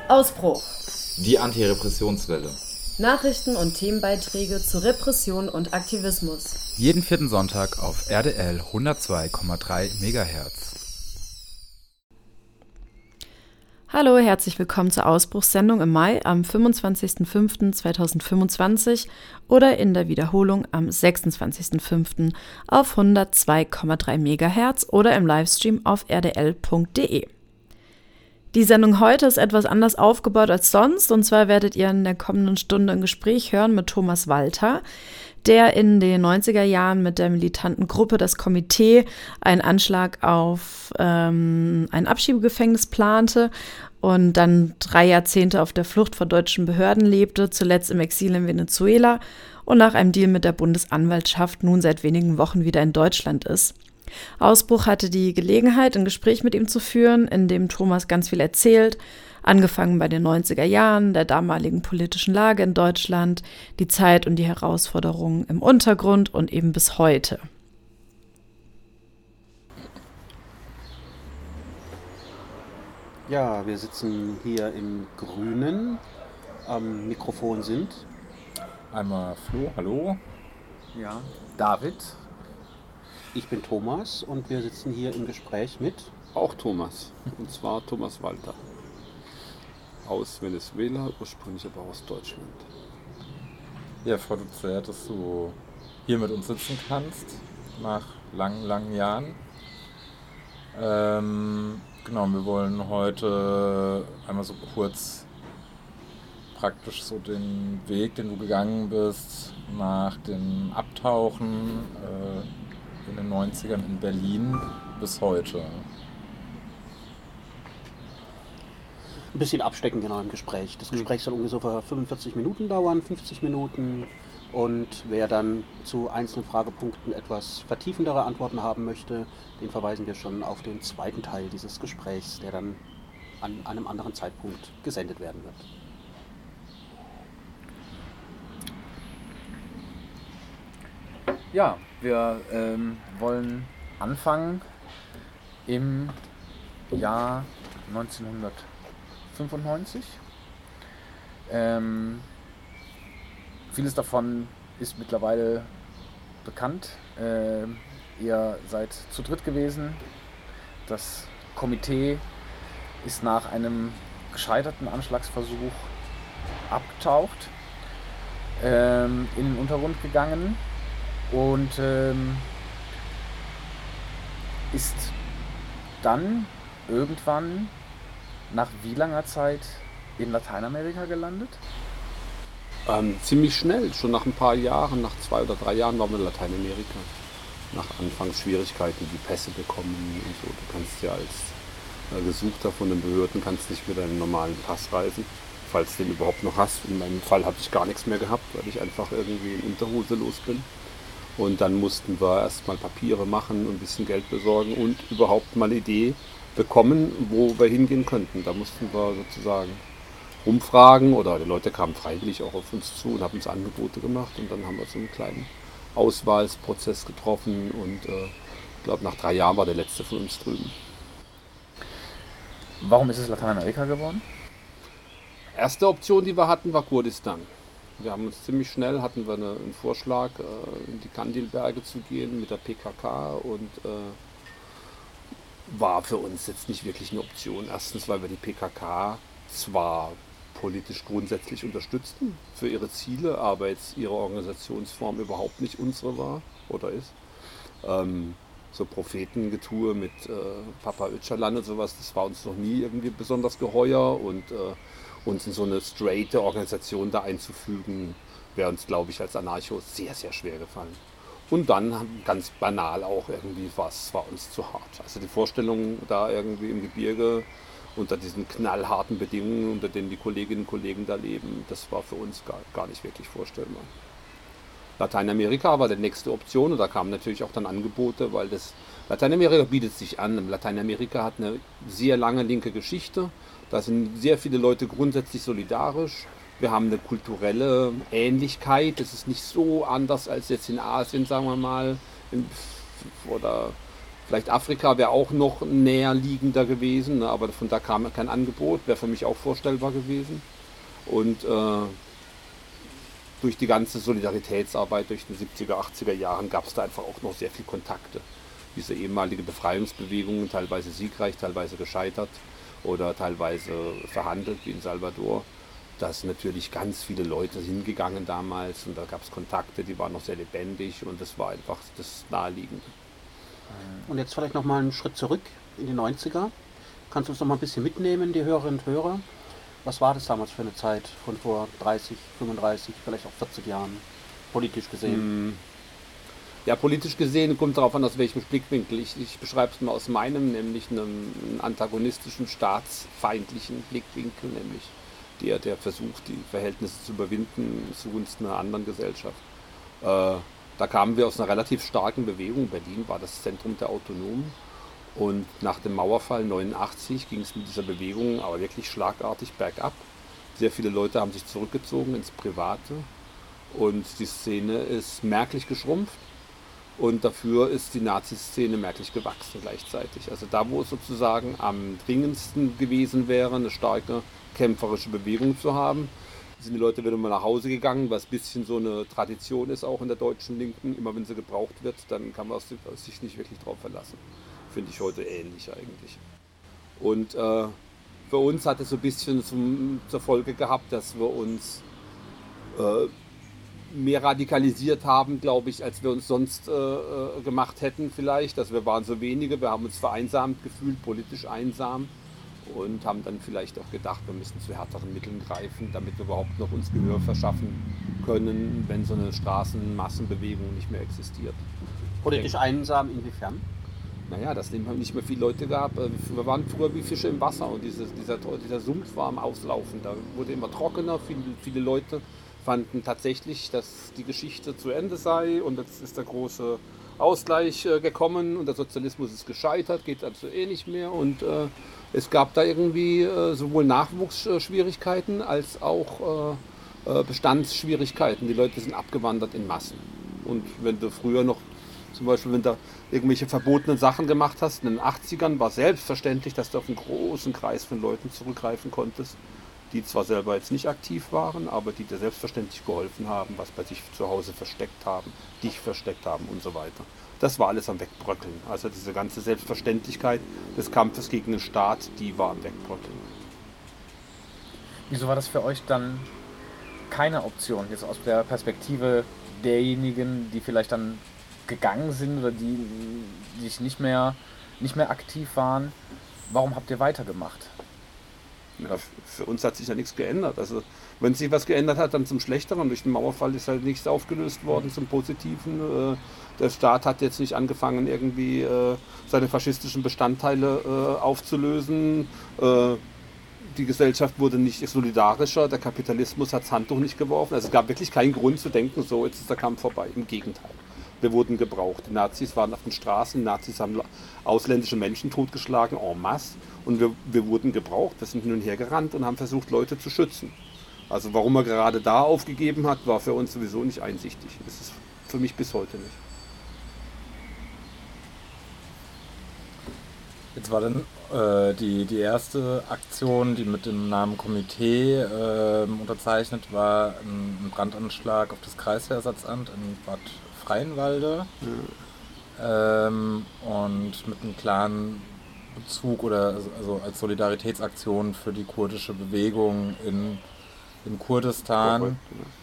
Ausbruch. Die Antirepressionswelle. Nachrichten und Themenbeiträge zu Repression und Aktivismus. Jeden vierten Sonntag auf RDL 102,3 MHz. Hallo, herzlich willkommen zur Ausbruchssendung im Mai am 25.05.2025 oder in der Wiederholung am 26.05. auf 102,3 MHz oder im Livestream auf rdl.de. Die Sendung heute ist etwas anders aufgebaut als sonst, und zwar werdet ihr in der kommenden Stunde ein Gespräch hören mit Thomas Walter, der in den 90er Jahren mit der militanten Gruppe Das Komitee einen Anschlag auf ein Abschiebegefängnis plante und dann 3 Jahrzehnte auf der Flucht vor deutschen Behörden lebte, zuletzt im Exil in Venezuela und nach einem Deal mit der Bundesanwaltschaft nun seit wenigen Wochen wieder in Deutschland ist. Ausbruch hatte die Gelegenheit, ein Gespräch mit ihm zu führen, in dem Thomas ganz viel erzählt, angefangen bei den 90er Jahren, der damaligen politischen Lage in Deutschland, die Zeit und die Herausforderungen im Untergrund und eben bis heute. Ja, wir sitzen hier im Grünen. Am Mikrofon sind Einmal Flo, hallo. ja, David. ich bin Thomas und wir sitzen hier im Gespräch mit Auch Thomas, und zwar Thomas Walter. Aus Venezuela, ursprünglich aber aus Deutschland. Ja, freut uns sehr, dass du hier mit uns sitzen kannst, nach langen Jahren. Genau, wir wollen heute einmal so kurz praktisch so den Weg, den du gegangen bist, nach dem Abtauchen in den 90ern in Berlin bis heute. ein bisschen abstecken genau im Gespräch. Das Gespräch soll ungefähr 45 Minuten dauern, 50 Minuten. Und wer dann zu einzelnen Fragepunkten etwas vertiefendere Antworten haben möchte, den verweisen wir schon auf den zweiten Teil dieses Gesprächs, der dann an einem anderen Zeitpunkt gesendet werden wird. Ja, wir wollen anfangen im Jahr 1995. Vieles davon ist mittlerweile bekannt. Ihr seid zu dritt gewesen. Das Komitee ist nach einem gescheiterten Anschlagsversuch abgetaucht, in den Untergrund gegangen und ist dann irgendwann nach wie langer Zeit in Lateinamerika gelandet? Ziemlich schnell, schon nach ein paar Jahren, nach 2 oder 3 Jahren waren wir in Lateinamerika. Nach Anfangs Schwierigkeiten, die Pässe bekommen und so. Du kannst ja als Gesuchter von den Behörden kannst nicht mit deinem normalen Pass reisen, falls du den überhaupt noch hast. In meinem Fall habe ich gar nichts mehr gehabt, weil ich einfach irgendwie in Unterhose los bin. Und dann mussten wir erstmal Papiere machen und ein bisschen Geld besorgen und überhaupt mal eine Idee bekommen, wo wir hingehen könnten. Da mussten wir sozusagen umfragen oder die Leute kamen freiwillig auch auf uns zu und haben uns Angebote gemacht und dann haben wir so einen kleinen Auswahlprozess getroffen und ich glaube nach 3 Jahren war der letzte von uns drüben. Warum ist es Lateinamerika geworden? Erste Option, die wir hatten, war Kurdistan. Wir haben uns ziemlich schnell, hatten wir einen Vorschlag, in die Kandilberge zu gehen mit der PKK und war für uns jetzt nicht wirklich eine Option. Erstens, weil wir die PKK zwar politisch grundsätzlich unterstützten für ihre Ziele, aber jetzt ihre Organisationsform überhaupt nicht unsere war oder ist. So Prophetengetue mit Papa Öcalan und sowas, das war uns noch nie irgendwie besonders geheuer und uns in so eine straighte Organisation da einzufügen, wäre uns, glaube ich, als Anarcho sehr, sehr schwer gefallen. Und dann ganz banal auch irgendwie war uns zu hart. Also die Vorstellung da irgendwie im Gebirge unter diesen knallharten Bedingungen, unter denen die Kolleginnen und Kollegen da leben, das war für uns gar nicht wirklich vorstellbar. Lateinamerika war die nächste Option und da kamen natürlich auch dann Angebote, weil das Lateinamerika bietet sich an. Lateinamerika hat eine sehr lange linke Geschichte, da sind sehr viele Leute grundsätzlich solidarisch. Wir haben eine kulturelle Ähnlichkeit, das ist nicht so anders als jetzt in Asien, sagen wir mal, oder Vielleicht Afrika wäre auch noch näher liegender gewesen, ne? Aber von da kam kein Angebot, wäre für mich auch vorstellbar gewesen. Und durch die ganze Solidaritätsarbeit durch die 70er, 80er Jahren gab es da einfach auch noch sehr viel Kontakte. Diese ehemalige Befreiungsbewegungen, teilweise siegreich, teilweise gescheitert oder teilweise verhandelt, wie in Salvador. Da sind natürlich ganz viele Leute hingegangen damals und da gab es Kontakte, die waren noch sehr lebendig und das war einfach das Naheliegende. Und jetzt vielleicht nochmal einen Schritt zurück in die 90er. Kannst du uns noch mal ein bisschen mitnehmen, die Hörerinnen und Hörer? Was war das damals für eine Zeit von vor 30, 35, vielleicht auch 40 Jahren, politisch gesehen? Ja, politisch gesehen kommt darauf an, aus welchem Blickwinkel. Ich beschreibe es mal aus meinem, nämlich einem antagonistischen, staatsfeindlichen Blickwinkel, nämlich der versucht, die Verhältnisse zu überwinden zugunsten einer anderen Gesellschaft. Da kamen wir aus einer relativ starken Bewegung. Berlin war das Zentrum der Autonomen. Und nach dem Mauerfall 89 ging es mit dieser Bewegung aber wirklich schlagartig bergab. Sehr viele Leute haben sich zurückgezogen ins Private und die Szene ist merklich geschrumpft und dafür ist die Nazi-Szene merklich gewachsen gleichzeitig. Also da, wo es sozusagen am dringendsten gewesen wäre, eine starke kämpferische Bewegung zu haben, sind die Leute wieder mal nach Hause gegangen, was ein bisschen so eine Tradition ist auch in der deutschen Linken. Immer wenn sie gebraucht wird, dann kann man sich nicht wirklich drauf verlassen. Finde ich heute ähnlich eigentlich. Und für uns hat es so ein bisschen zur Folge gehabt, dass wir uns mehr radikalisiert haben, glaube ich, als wir uns sonst gemacht hätten vielleicht. Also wir waren so wenige, wir haben uns vereinsamt gefühlt, politisch einsam und haben dann vielleicht auch gedacht, wir müssen zu härteren Mitteln greifen, damit wir überhaupt noch uns Gehör verschaffen können, wenn so eine Straßenmassenbewegung nicht mehr existiert. Politisch einsam inwiefern? Naja, dass es nicht mehr viele Leute gab. Wir waren früher wie Fische im Wasser und dieser Sumpf war am Auslaufen. Da wurde immer trockener. Viele Leute fanden tatsächlich, dass die Geschichte zu Ende sei und jetzt ist der große Ausgleich gekommen und der Sozialismus ist gescheitert, geht also nicht mehr. Und es gab da irgendwie sowohl Nachwuchsschwierigkeiten als auch Bestandsschwierigkeiten. Die Leute sind abgewandert in Massen. Und wenn du früher noch zum Beispiel, wenn du irgendwelche verbotenen Sachen gemacht hast, in den 80ern war selbstverständlich, dass du auf einen großen Kreis von Leuten zurückgreifen konntest, die zwar selber jetzt nicht aktiv waren, aber die dir selbstverständlich geholfen haben, was bei sich zu Hause versteckt haben, dich versteckt haben und so weiter. Das war alles am Wegbröckeln. Also diese ganze Selbstverständlichkeit des Kampfes gegen den Staat, die war am Wegbröckeln. Wieso war das für euch dann keine Option, jetzt aus der Perspektive derjenigen, die vielleicht dann gegangen sind oder die nicht mehr aktiv waren? Warum habt ihr weitergemacht? Ja, für uns hat sich ja nichts geändert. Also wenn sich was geändert hat, dann zum Schlechteren. Durch den Mauerfall ist halt nichts aufgelöst worden zum Positiven. Der Staat hat jetzt nicht angefangen, irgendwie seine faschistischen Bestandteile aufzulösen. Die Gesellschaft wurde nicht solidarischer, der Kapitalismus hat das Handtuch nicht geworfen. Also es gab wirklich keinen Grund zu denken, so jetzt ist der Kampf vorbei. Im Gegenteil. Wir wurden gebraucht. Die Nazis waren auf den Straßen, die Nazis haben ausländische Menschen totgeschlagen, en masse. Und wir wurden gebraucht. Wir sind hin und her gerannt und haben versucht, Leute zu schützen. Also warum er gerade da aufgegeben hat, war für uns sowieso nicht einsichtig. Das ist für mich bis heute nicht. Jetzt war dann die erste Aktion, die mit dem Namen Komitee unterzeichnet war, ein Brandanschlag auf das Kreiswehrersatzamt in Bad Freienwalde. Und mit einem klaren Bezug oder also als Solidaritätsaktion für die kurdische Bewegung in Kurdistan.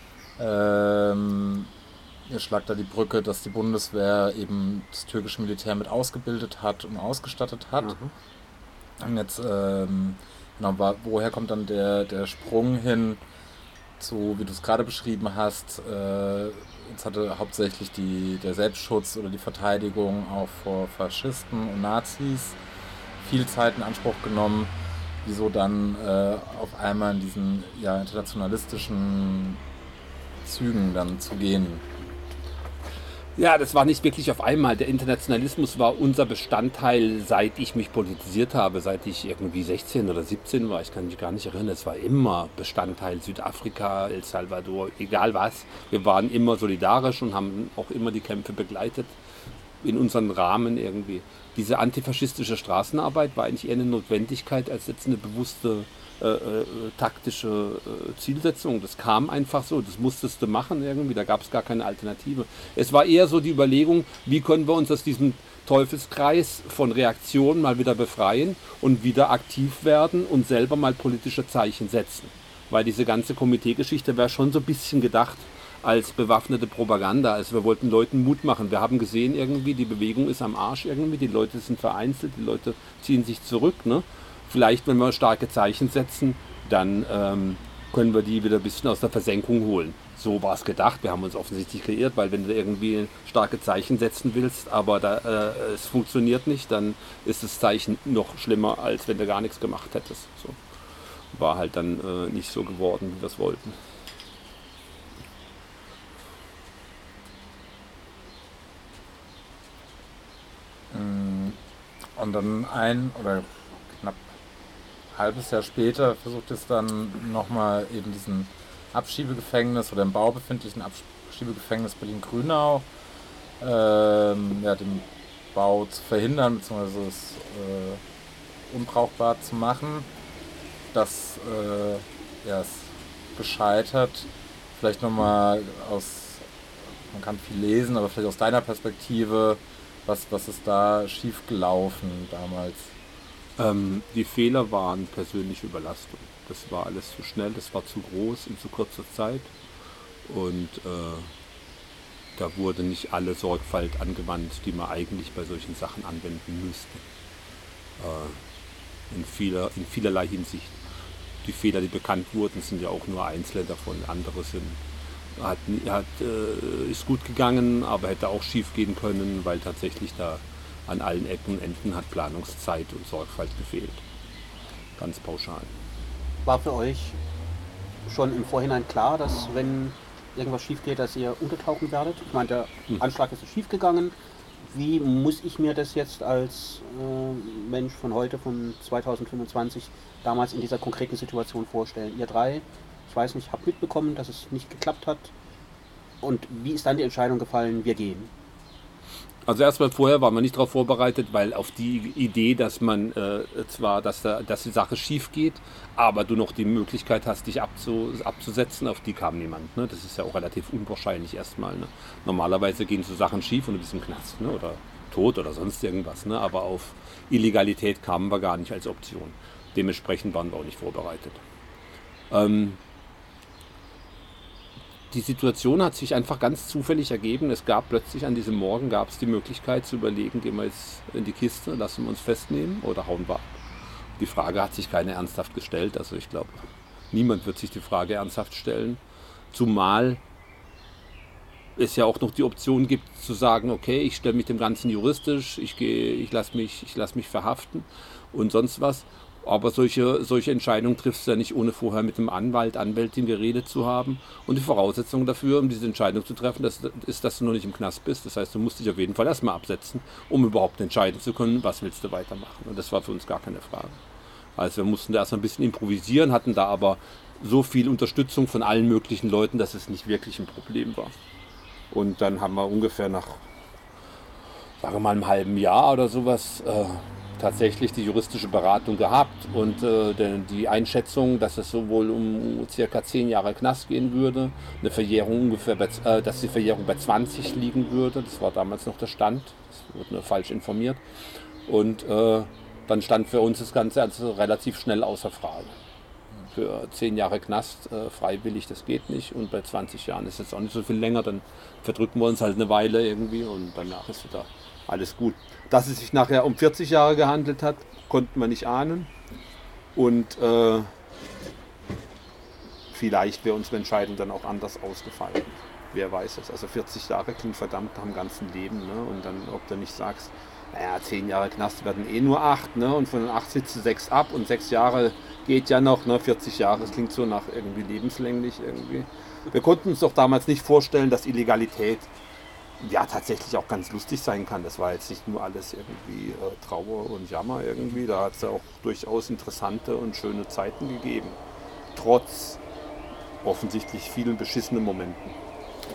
Ihr schlagt da die Brücke, dass die Bundeswehr eben das türkische Militär mit ausgebildet hat und ausgestattet hat. Und jetzt, woher kommt dann der Sprung hin zu, wie du es gerade beschrieben hast, jetzt hatte hauptsächlich der Selbstschutz oder die Verteidigung auch vor Faschisten und Nazis viel Zeit in Anspruch genommen, wieso dann auf einmal in diesen internationalistischen Zügen dann zu gehen. Ja, das war nicht wirklich auf einmal. Der Internationalismus war unser Bestandteil, seit ich mich politisiert habe, seit ich irgendwie 16 oder 17 war. Ich kann mich gar nicht erinnern. Es war immer Bestandteil Südafrika, El Salvador, egal was. Wir waren immer solidarisch und haben auch immer die Kämpfe begleitet. in unseren Rahmen irgendwie. Diese antifaschistische Straßenarbeit war eigentlich eher eine Notwendigkeit als jetzt eine bewusste taktische Zielsetzung. Das kam einfach so, das musstest du machen irgendwie, da gab es gar keine Alternative. Es war eher so die Überlegung, wie können wir uns aus diesem Teufelskreis von Reaktionen mal wieder befreien und wieder aktiv werden und selber mal politische Zeichen setzen. Weil diese ganze Komiteegeschichte wäre schon so ein bisschen gedacht als bewaffnete Propaganda. Also wir wollten Leuten Mut machen. Wir haben gesehen irgendwie, die Bewegung ist am Arsch irgendwie, die Leute sind vereinzelt, die Leute ziehen sich zurück, ne? Vielleicht, wenn wir starke Zeichen setzen, dann können wir die wieder ein bisschen aus der Versenkung holen. So war es gedacht. Wir haben uns offensichtlich geirrt, weil wenn du irgendwie starke Zeichen setzen willst, aber es funktioniert nicht, dann ist das Zeichen noch schlimmer, als wenn du gar nichts gemacht hättest. So. War halt dann nicht so geworden, wie wir es wollten. Und dann oder knapp halbes Jahr später versucht es dann nochmal eben diesen Abschiebegefängnis oder im Bau befindlichen Abschiebegefängnis Berlin-Grünau den Bau zu verhindern bzw. es unbrauchbar zu machen. Das ist gescheitert. Vielleicht nochmal man kann viel lesen, aber vielleicht aus deiner Perspektive, was ist da schiefgelaufen damals? Die Fehler waren persönliche Überlastung. Das war alles zu schnell, das war zu groß in zu kurzer Zeit. Und da wurde nicht alle Sorgfalt angewandt, die man eigentlich bei solchen Sachen anwenden müsste. In vielerlei Hinsicht. Die Fehler, die bekannt wurden, sind ja auch nur einzelne davon. Andere ist gut gegangen, aber hätte auch schief gehen können, weil tatsächlich da an allen Ecken und Enden hat Planungszeit und Sorgfalt gefehlt. Ganz pauschal. War für euch schon im Vorhinein klar, dass wenn irgendwas schief geht, dass ihr untertauchen werdet? Ich meine, der Anschlag ist schief gegangen. Wie muss ich mir das jetzt als Mensch von heute, von 2025, damals in dieser konkreten Situation vorstellen? Ihr drei, ich weiß nicht, habt mitbekommen, dass es nicht geklappt hat. Und wie ist dann die Entscheidung gefallen, wir gehen? Also erstmal vorher waren wir nicht darauf vorbereitet, weil auf die Idee, dass man dass die Sache schief geht, aber du noch die Möglichkeit hast, dich abzusetzen, auf die kam niemand. Ne? Das ist ja auch relativ unwahrscheinlich erstmal. Ne? Normalerweise gehen so Sachen schief und du bist im Knast, ne? Oder tot oder sonst irgendwas. Ne? Aber auf Illegalität kamen wir gar nicht als Option. Dementsprechend waren wir auch nicht vorbereitet. Die Situation hat sich einfach ganz zufällig ergeben. Es gab plötzlich an diesem Morgen die Möglichkeit zu überlegen, gehen wir jetzt in die Kiste, lassen wir uns festnehmen oder hauen wir ab. Die Frage hat sich keiner ernsthaft gestellt. Also ich glaube, niemand wird sich die Frage ernsthaft stellen. Zumal es ja auch noch die Option gibt zu sagen, okay, ich stelle mich dem Ganzen juristisch, ich lasse mich verhaften und sonst was. Aber solche Entscheidungen triffst du ja nicht, ohne vorher mit einem Anwältin geredet zu haben. Und die Voraussetzung dafür, um diese Entscheidung zu treffen, ist, dass du noch nicht im Knast bist. Das heißt, du musst dich auf jeden Fall erstmal absetzen, um überhaupt entscheiden zu können, was willst du weitermachen. Und das war für uns gar keine Frage. Also wir mussten da erstmal ein bisschen improvisieren, hatten da aber so viel Unterstützung von allen möglichen Leuten, dass es nicht wirklich ein Problem war. Und dann haben wir ungefähr nach, sagen wir mal, einem halben Jahr oder sowas, tatsächlich die juristische Beratung gehabt und die Einschätzung, dass es so wohl um circa 10 Jahre Knast gehen würde, eine Verjährung dass die Verjährung bei 20 liegen würde, das war damals noch der Stand, das wurde nur falsch informiert und dann stand für uns das Ganze also relativ schnell außer Frage. Für 10 Jahre Knast freiwillig, das geht nicht und bei 20 Jahren ist jetzt auch nicht so viel länger, dann verdrücken wir uns halt eine Weile irgendwie und danach ist wieder alles gut. Dass es sich nachher um 40 Jahre gehandelt hat, konnten wir nicht ahnen. Und vielleicht wäre unsere Entscheidung dann auch anders ausgefallen. Wer weiß es. Also 40 Jahre klingt verdammt nach dem ganzen Leben. Ne? Und dann, ob du nicht sagst, naja, 10 Jahre Knast werden nur 8. Ne? Und von den 8 sitzt du 6 ab und 6 Jahre geht ja noch. Ne? 40 Jahre, das klingt so nach irgendwie lebenslänglich. Irgendwie. Wir konnten uns doch damals nicht vorstellen, dass Illegalität ja tatsächlich auch ganz lustig sein kann. Das war jetzt nicht nur alles irgendwie Trauer und Jammer irgendwie. Da hat es ja auch durchaus interessante und schöne Zeiten gegeben. Trotz offensichtlich vielen beschissenen Momenten.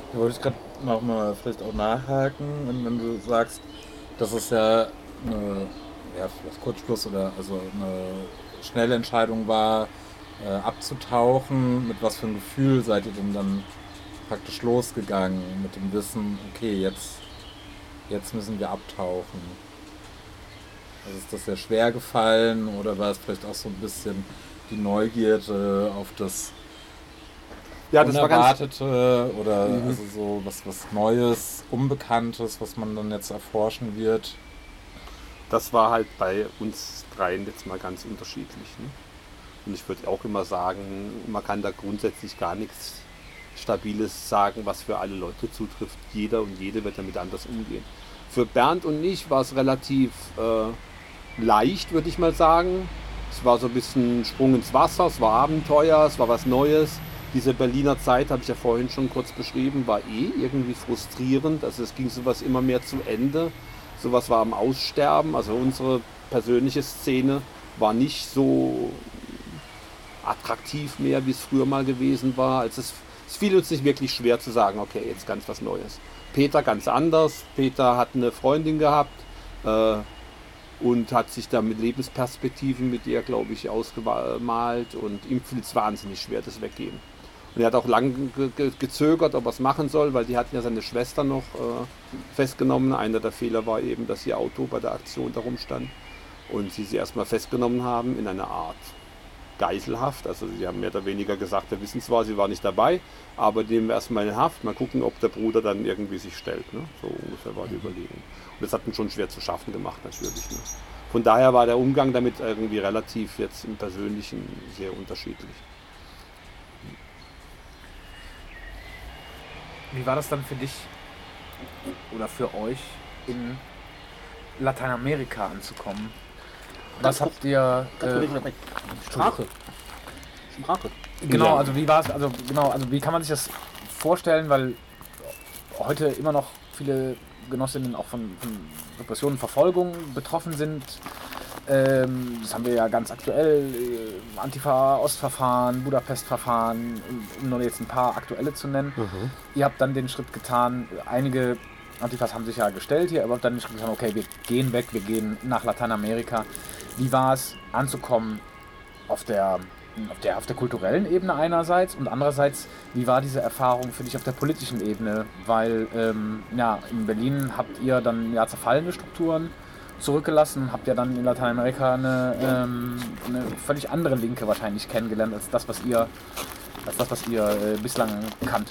Da wollte ich gerade noch mal vielleicht auch nachhaken, wenn du sagst, dass es ja eine, ja, vielleicht Kurzschluss oder also eine schnelle Entscheidung war, abzutauchen. Mit was für einem Gefühl seid ihr denn dann praktisch losgegangen? Mit dem Wissen, okay, jetzt müssen wir abtauchen. Also ist das sehr schwer gefallen oder war es vielleicht auch so ein bisschen die Neugierde auf das Ja, das war ganz. Unerwartete oder also so was Neues, Unbekanntes, was man dann jetzt erforschen wird? Das war halt bei uns dreien jetzt mal ganz unterschiedlich. Ne? Und ich würde auch immer sagen, man kann da grundsätzlich gar nichts Stabiles sagen, was für alle Leute zutrifft. Jeder und jede wird damit anders umgehen. Für Bernd und mich war es relativ leicht, würde ich mal sagen. Es war so ein bisschen Sprung ins Wasser, es war Abenteuer, es war was Neues. Diese Berliner Zeit, habe ich ja vorhin schon kurz beschrieben, war irgendwie frustrierend. Also es ging sowas immer mehr zu Ende. Sowas war am Aussterben. Also unsere persönliche Szene war nicht so attraktiv mehr, wie es früher mal gewesen war. Also es fiel uns nicht wirklich schwer zu sagen, okay, jetzt ganz was Neues. Peter ganz anders. Peter hat eine Freundin gehabt und hat sich da mit Lebensperspektiven mit ihr, glaube ich, ausgemalt. Und ihm fiel es wahnsinnig schwer, das Weggehen. Und er hat auch lange gezögert, ob er es machen soll, weil die hatten ja seine Schwester noch festgenommen. Einer der Fehler war eben, dass ihr Auto bei der Aktion da rumstand und sie erstmal festgenommen haben in einer Art Geiselhaft. Also sie haben mehr oder weniger gesagt, wir wissen zwar, sie war nicht dabei, aber die nehmen wir erstmal in Haft, mal gucken, ob der Bruder dann irgendwie sich stellt. Ne? So ungefähr war die Überlegung. Und das hat ihn schon schwer zu schaffen gemacht natürlich. Ne? Von daher war der Umgang damit irgendwie relativ jetzt im Persönlichen sehr unterschiedlich. Wie war das dann für dich oder für euch in Lateinamerika anzukommen? Was habt ihr... Sprache. Genau, also wie war es, also wie kann man sich das vorstellen, weil heute immer noch viele Genossinnen auch von Repressionen, Verfolgung betroffen sind. Das haben wir ja ganz aktuell, Antifa-Ostverfahren, Budapest-Verfahren, um nur jetzt ein paar aktuelle zu nennen. Ihr habt dann den Schritt getan, einige Antifas haben sich ja gestellt hier, aber habt dann den Schritt getan, okay, wir gehen weg, wir gehen nach Lateinamerika. Wie war es anzukommen auf der kulturellen Ebene einerseits und andererseits, wie war diese Erfahrung für dich auf der politischen Ebene? Weil in Berlin habt ihr dann ja zerfallene Strukturen zurückgelassen, habt ja dann in Lateinamerika eine völlig andere Linke wahrscheinlich kennengelernt als das, was ihr bislang kanntet.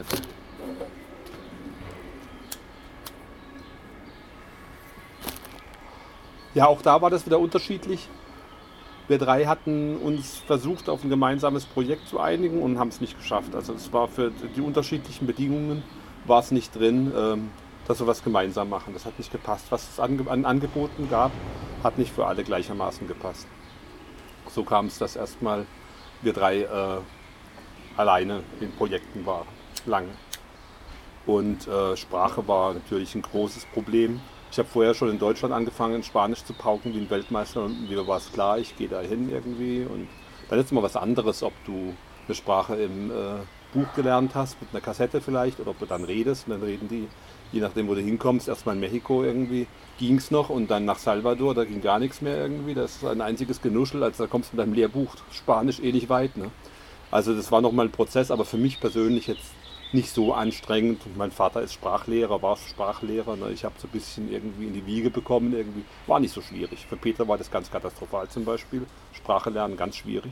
Ja, auch da war das wieder unterschiedlich. Wir drei hatten uns versucht, auf ein gemeinsames Projekt zu einigen und haben es nicht geschafft. Also es war für die unterschiedlichen Bedingungen war es nicht drin, dass wir was gemeinsam machen. Das hat nicht gepasst. Was es an Angeboten gab, hat nicht für alle gleichermaßen gepasst. So kam es, dass erstmal wir drei alleine in Projekten waren, lange. Und Sprache war natürlich ein großes Problem. Ich habe vorher schon in Deutschland angefangen, Spanisch zu pauken wie ein Weltmeister und mir war es klar, ich gehe da hin irgendwie. Und dann ist es mal was anderes, ob du eine Sprache im Buch gelernt hast, mit einer Kassette vielleicht, oder ob du dann redest. Und dann reden die, je nachdem, wo du hinkommst, erstmal in Mexiko irgendwie ging es noch und dann nach Salvador, da ging gar nichts mehr irgendwie. Das ist ein einziges Genuschel, also da kommst du mit deinem Lehrbuch Spanisch eh nicht weit. Ne? Also das war nochmal ein Prozess, aber für mich persönlich jetzt nicht so anstrengend. Mein Vater ist Sprachlehrer, war Sprachlehrer. Ne? Ich habe so ein bisschen irgendwie in die Wiege bekommen. Irgendwie war nicht so schwierig. Für Peter war das ganz katastrophal zum Beispiel. Sprache lernen ganz schwierig.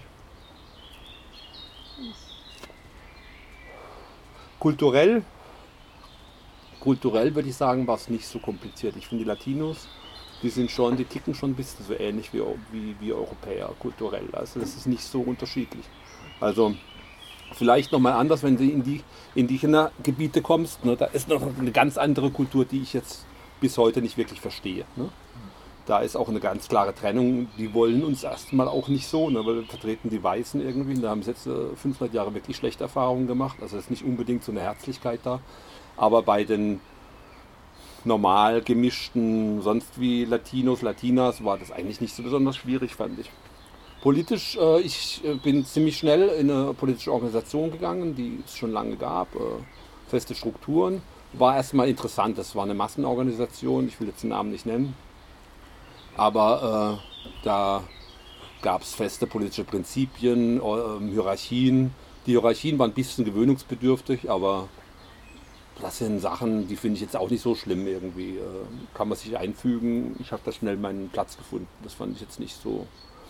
Kulturell würde ich sagen, war es nicht so kompliziert. Ich finde die Latinos, die ticken schon ein bisschen so ähnlich wie Europäer kulturell. Also das ist nicht so unterschiedlich. Also vielleicht nochmal anders, wenn du in die indígena Gebiete kommst. Ne, da ist noch eine ganz andere Kultur, die ich jetzt bis heute nicht wirklich verstehe. Ne? Da ist auch eine ganz klare Trennung. Die wollen uns erstmal auch nicht so, ne, weil wir vertreten die Weißen irgendwie. Da haben sie jetzt 500 Jahre wirklich schlechte Erfahrungen gemacht. Also ist nicht unbedingt so eine Herzlichkeit da. Aber bei den normal gemischten, sonst wie Latinos, Latinas, war das eigentlich nicht so besonders schwierig, fand ich. Politisch, ich bin ziemlich schnell in eine politische Organisation gegangen, die es schon lange gab. feste Strukturen. War erstmal interessant, das war eine Massenorganisation, ich will jetzt den Namen nicht nennen, aber da gab es feste politische Prinzipien, Hierarchien. Die Hierarchien waren ein bisschen gewöhnungsbedürftig, aber das sind Sachen, die finde ich jetzt auch nicht so schlimm irgendwie. Kann man sich einfügen. Ich habe da schnell meinen Platz gefunden. Das fand ich jetzt nicht so,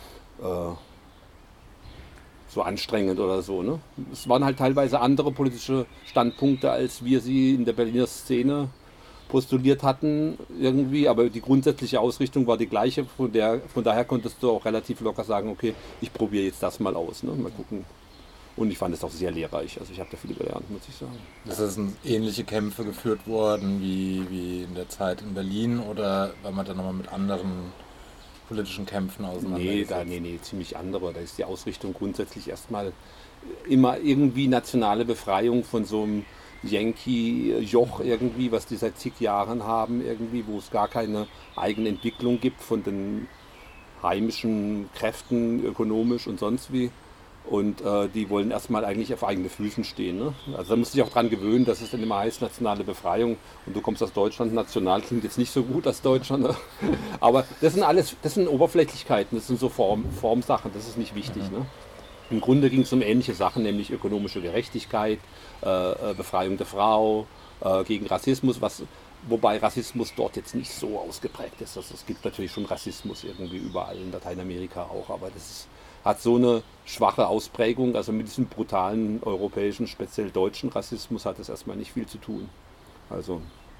so anstrengend oder so. Ne? Es waren halt teilweise andere politische Standpunkte, als wir sie in der Berliner Szene postuliert hatten irgendwie, aber die grundsätzliche Ausrichtung war die gleiche. Von daher konntest du auch relativ locker sagen, okay, ich probiere jetzt das mal aus. Ne? Mal gucken. Und ich fand es auch sehr lehrreich. Also ich habe da viel gelernt, muss ich sagen. Das sind ähnliche Kämpfe geführt worden wie in der Zeit in Berlin oder war man dann nochmal mit anderen politischen Kämpfen auseinandergesetzt? Nee, ziemlich andere. Da ist die Ausrichtung grundsätzlich erstmal immer irgendwie nationale Befreiung von so einem Yankee-Joch irgendwie, was die seit zig Jahren haben irgendwie, wo es gar keine eigene Entwicklung gibt von den heimischen Kräften, ökonomisch und sonst wie. Und die wollen erstmal eigentlich auf eigenen Füßen stehen. Ne? Also da musst du dich auch dran gewöhnen, dass es dann immer heißt, nationale Befreiung und du kommst aus Deutschland, national klingt jetzt nicht so gut als Deutschland. Ne? Aber das sind Oberflächlichkeiten, das sind so Formsachen, das ist nicht wichtig. Ne? Im Grunde ging es um ähnliche Sachen, nämlich ökonomische Gerechtigkeit, Befreiung der Frau, gegen Rassismus, wobei Rassismus dort jetzt nicht so ausgeprägt ist. Also es gibt natürlich schon Rassismus irgendwie überall in Lateinamerika auch, aber das hat so eine schwache Ausprägung, also mit diesem brutalen europäischen, speziell deutschen Rassismus hat es erstmal nicht viel zu tun. Also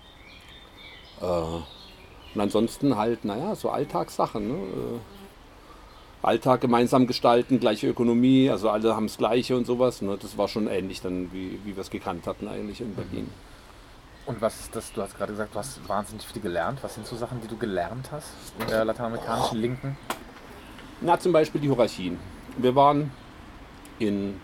und ansonsten halt, so Alltagssachen, ne? Alltag gemeinsam gestalten, gleiche Ökonomie, also alle haben das Gleiche und sowas. Ne? Das war schon ähnlich dann, wie wir es gekannt hatten eigentlich in Berlin. Und was ist das, du hast gerade gesagt, du hast wahnsinnig viel gelernt. Was sind so Sachen, die du gelernt hast in der lateinamerikanischen Linken? Na, zum Beispiel die Hierarchien. Wir waren in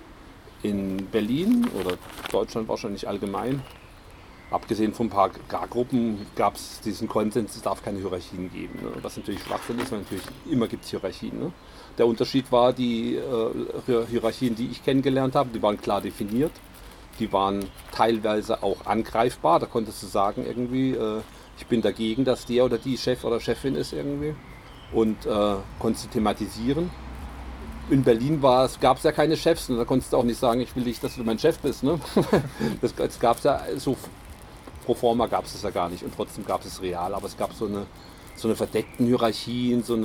Berlin oder Deutschland wahrscheinlich allgemein. Abgesehen von ein paar K-Gruppen gab es diesen Konsens, es darf keine Hierarchien geben. Ne? Was natürlich Schwachsinn ist, weil natürlich immer gibt es Hierarchien. Ne? Der Unterschied war, die Hierarchien, die ich kennengelernt habe, die waren klar definiert. Die waren teilweise auch angreifbar. Da konntest du sagen irgendwie, ich bin dagegen, dass der oder die Chef oder Chefin ist irgendwie. Und konntest du thematisieren. In Berlin gab es ja keine Chefs. Ne? Da konntest du auch nicht sagen, ich will nicht, dass du mein Chef bist. Ne? Das gab es ja so. Pro forma gab es das ja gar nicht und trotzdem gab es real, aber es gab so eine verdeckten Hierarchien, so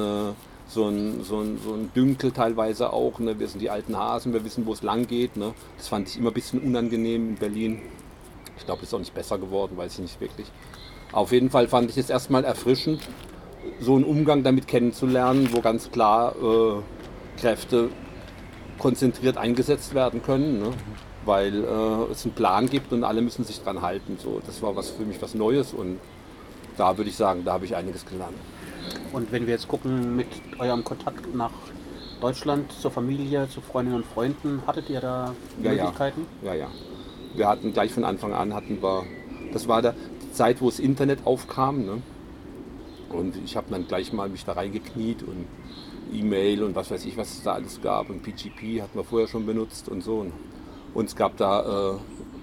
ein Dünkel teilweise auch. Ne? Wir sind die alten Hasen, wir wissen, wo es lang geht. Ne? Das fand ich immer ein bisschen unangenehm in Berlin. Ich glaube, es ist auch nicht besser geworden, weiß ich nicht wirklich. Auf jeden Fall fand ich es erstmal erfrischend, so einen Umgang damit kennenzulernen, wo ganz klar Kräfte konzentriert eingesetzt werden können. Ne? Weil es einen Plan gibt und alle müssen sich dran halten. So, das war für mich was Neues und da würde ich sagen, da habe ich einiges gelernt. Und wenn wir jetzt gucken mit eurem Kontakt nach Deutschland, zur Familie, zu Freundinnen und Freunden, hattet ihr da Möglichkeiten? Ja. Wir hatten gleich von Anfang an, das war die Zeit, wo das Internet aufkam. Ne? Und ich habe dann gleich mal mich da reingekniet und E-Mail und was weiß ich, was es da alles gab. Und PGP hatten wir vorher schon benutzt und so. Und es gab da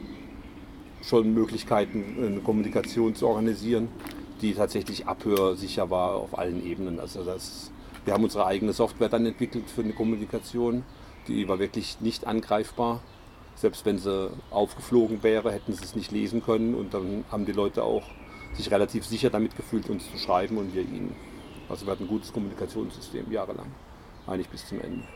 schon Möglichkeiten, eine Kommunikation zu organisieren, die tatsächlich abhörsicher war auf allen Ebenen. Also wir haben unsere eigene Software dann entwickelt für eine Kommunikation, die war wirklich nicht angreifbar. Selbst wenn sie aufgeflogen wäre, hätten sie es nicht lesen können und dann haben die Leute auch sich relativ sicher damit gefühlt, uns zu schreiben und wir ihnen. Also wir hatten ein gutes Kommunikationssystem jahrelang, eigentlich bis zum Ende.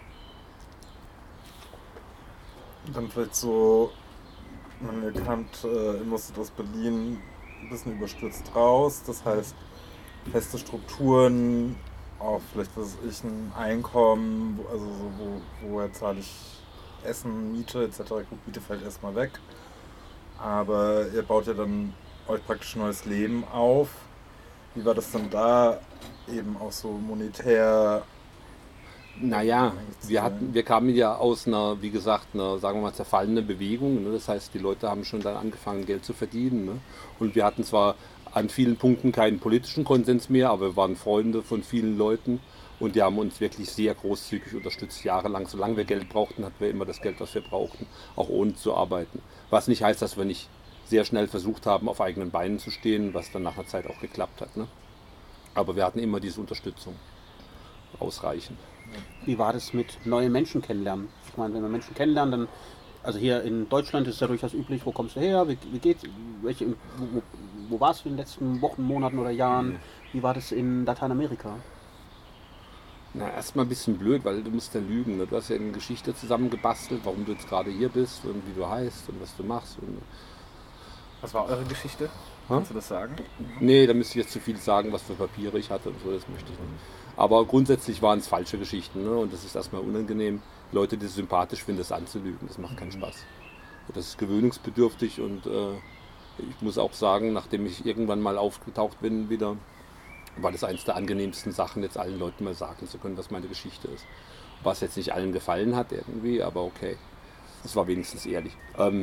Dann vielleicht so, man erkannt, ihr musstet aus Berlin ein bisschen überstürzt raus, das heißt feste Strukturen, auch vielleicht ein Einkommen, also so, woher zahle ich Essen, Miete etc. Gut, Miete fällt erstmal weg, aber ihr baut ja dann euch praktisch ein neues Leben auf. Wie war das dann da eben auch so monetär? Naja, wir kamen ja aus einer, wie gesagt, sagen wir mal, zerfallenen Bewegung. Ne? Das heißt, die Leute haben schon dann angefangen, Geld zu verdienen. Ne? Und wir hatten zwar an vielen Punkten keinen politischen Konsens mehr, aber wir waren Freunde von vielen Leuten und die haben uns wirklich sehr großzügig unterstützt, jahrelang. Solange wir Geld brauchten, hatten wir immer das Geld, was wir brauchten, auch ohne zu arbeiten. Was nicht heißt, dass wir nicht sehr schnell versucht haben, auf eigenen Beinen zu stehen, was dann nach einer Zeit auch geklappt hat. Ne? Aber wir hatten immer diese Unterstützung. Ausreichend. Wie war das mit neuen Menschen kennenlernen? Ich meine, wenn wir Menschen kennenlernen, dann, also hier in Deutschland ist es ja durchaus üblich, wo kommst du her, wie geht's, wo warst du in den letzten Wochen, Monaten oder Jahren? Wie war das in Lateinamerika? Na, erstmal ein bisschen blöd, weil du musst ja lügen. Ne? Du hast ja eine Geschichte zusammengebastelt, warum du jetzt gerade hier bist und wie du heißt und was du machst. Und Was war eure Geschichte? Kannst du das sagen? Nee, da müsste ich jetzt zu viel sagen, was für Papiere ich hatte und so, das möchte ich nicht. Aber grundsätzlich waren es falsche Geschichten, ne? Und das ist erstmal unangenehm, Leute, die sympathisch finden, das anzulügen. Das macht keinen Spaß. Das ist gewöhnungsbedürftig und ich muss auch sagen, nachdem ich irgendwann mal aufgetaucht bin wieder, war das eines der angenehmsten Sachen, jetzt allen Leuten mal sagen zu können, was meine Geschichte ist. Was jetzt nicht allen gefallen hat irgendwie, aber okay. Es war wenigstens ehrlich.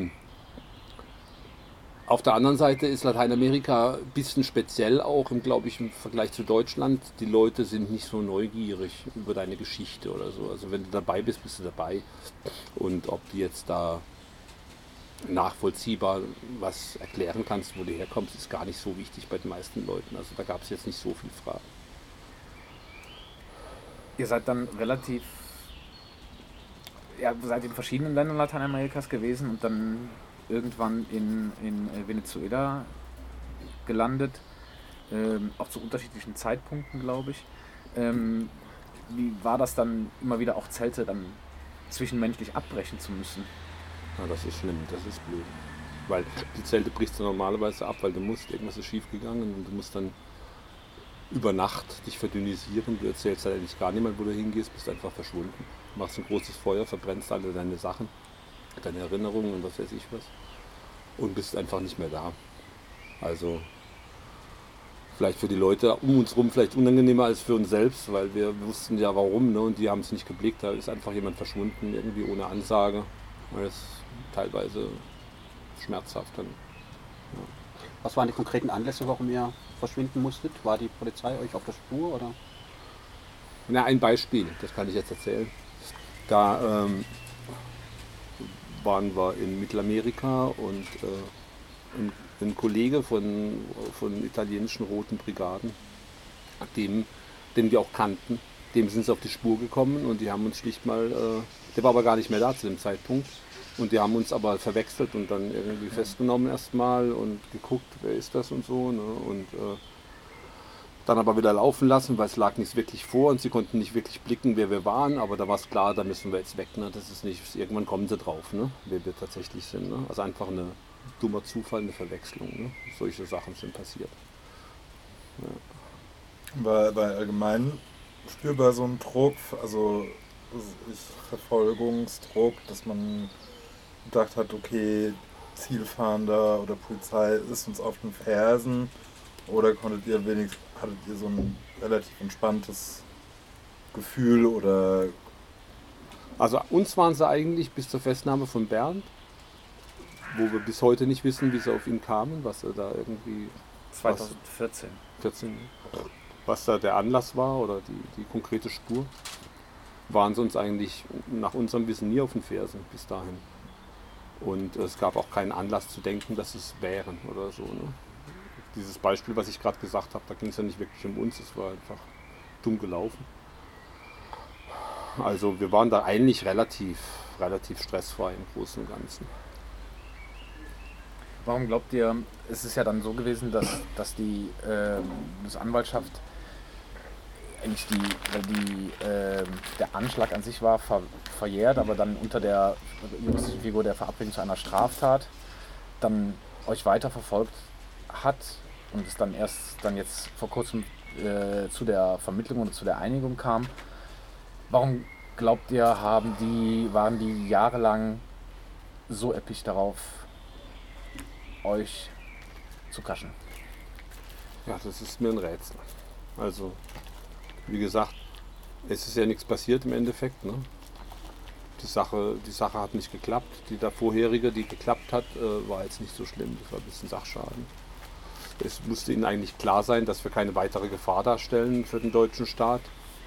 Auf der anderen Seite ist Lateinamerika ein bisschen speziell auch, glaube ich, im Vergleich zu Deutschland. Die Leute sind nicht so neugierig über deine Geschichte oder so. Also wenn du dabei bist, bist du dabei. Und ob du jetzt da nachvollziehbar was erklären kannst, wo du herkommst, ist gar nicht so wichtig bei den meisten Leuten. Also da gab es jetzt nicht so viele Fragen. Ihr seid dann relativ, ja, seid in verschiedenen Ländern Lateinamerikas gewesen und dann irgendwann in Venezuela gelandet, auch zu unterschiedlichen Zeitpunkten, glaube ich. Wie war das dann, immer wieder auch Zelte dann zwischenmenschlich abbrechen zu müssen? Ja, das ist schlimm, das ist blöd. Weil die Zelte brichst du normalerweise ab, weil du musst, irgendwas ist schief gegangen und du musst dann über Nacht dich verdünnisieren. Du erzählst halt eigentlich gar niemand, wo du hingehst, bist einfach verschwunden. Machst ein großes Feuer, verbrennst alle deine Sachen, deine Erinnerungen und was weiß ich was. Und bist einfach nicht mehr da. Also vielleicht für die Leute um uns rum vielleicht unangenehmer als für uns selbst, weil wir wussten ja warum, ne? Und die haben es nicht geblickt. Da ist einfach jemand verschwunden, irgendwie ohne Ansage. Das ist teilweise schmerzhaft dann. Ja. Was waren die konkreten Anlässe, warum ihr verschwinden musstet? War die Polizei euch auf der Spur oder? Na, ein Beispiel, das kann ich jetzt erzählen. Da waren wir in Mittelamerika und ein Kollege von italienischen Roten Brigaden, den wir auch kannten, dem sind sie auf die Spur gekommen und die haben uns schlicht mal, der war aber gar nicht mehr da zu dem Zeitpunkt, und die haben uns aber verwechselt und dann irgendwie festgenommen erstmal und geguckt, wer ist das und so, ne? Und dann aber wieder laufen lassen, weil es lag nicht wirklich vor und sie konnten nicht wirklich blicken, wer wir waren, aber da war es klar, da müssen wir jetzt weg, ne? Das ist nicht, irgendwann kommen sie drauf, ne? Wer wir tatsächlich sind, ne? Also einfach ein dummer Zufall, eine Verwechslung, ne? Solche Sachen sind passiert. Ja. War allgemein spürbar so ein Druck, also Verfolgungsdruck, dass man gedacht hat, okay, Zielfahnder oder Polizei ist uns auf den Fersen, oder hattet ihr so ein relativ entspanntes Gefühl oder? Also uns waren sie eigentlich bis zur Festnahme von Bernd, wo wir bis heute nicht wissen, wie sie auf ihn kamen, was er da irgendwie 2014. Was da der Anlass war oder die konkrete Spur, waren sie uns eigentlich nach unserem Wissen nie auf den Fersen bis dahin. Und es gab auch keinen Anlass zu denken, dass es wären oder so. Ne? Dieses Beispiel, was ich gerade gesagt habe, da ging es ja nicht wirklich um uns, es war einfach dumm gelaufen. Also wir waren da eigentlich relativ stressfrei im Großen und Ganzen. Warum glaubt ihr, es ist ja dann so gewesen, dass die Anwaltschaft eigentlich der Anschlag an sich war verjährt, aber dann unter der juristischen Figur der Verabredung zu einer Straftat dann euch weiterverfolgt hat und es dann jetzt vor kurzem zu der Vermittlung oder zu der Einigung kam. Warum glaubt ihr, waren die jahrelang so episch darauf, euch zu kaschen? Ja, das ist mir ein Rätsel. Also, wie gesagt, es ist ja nichts passiert im Endeffekt. Ne? Die Sache hat nicht geklappt. Die vorherige, die geklappt hat, war jetzt nicht so schlimm. Das war ein bisschen Sachschaden. Es musste ihnen eigentlich klar sein, dass wir keine weitere Gefahr darstellen für den deutschen Staat.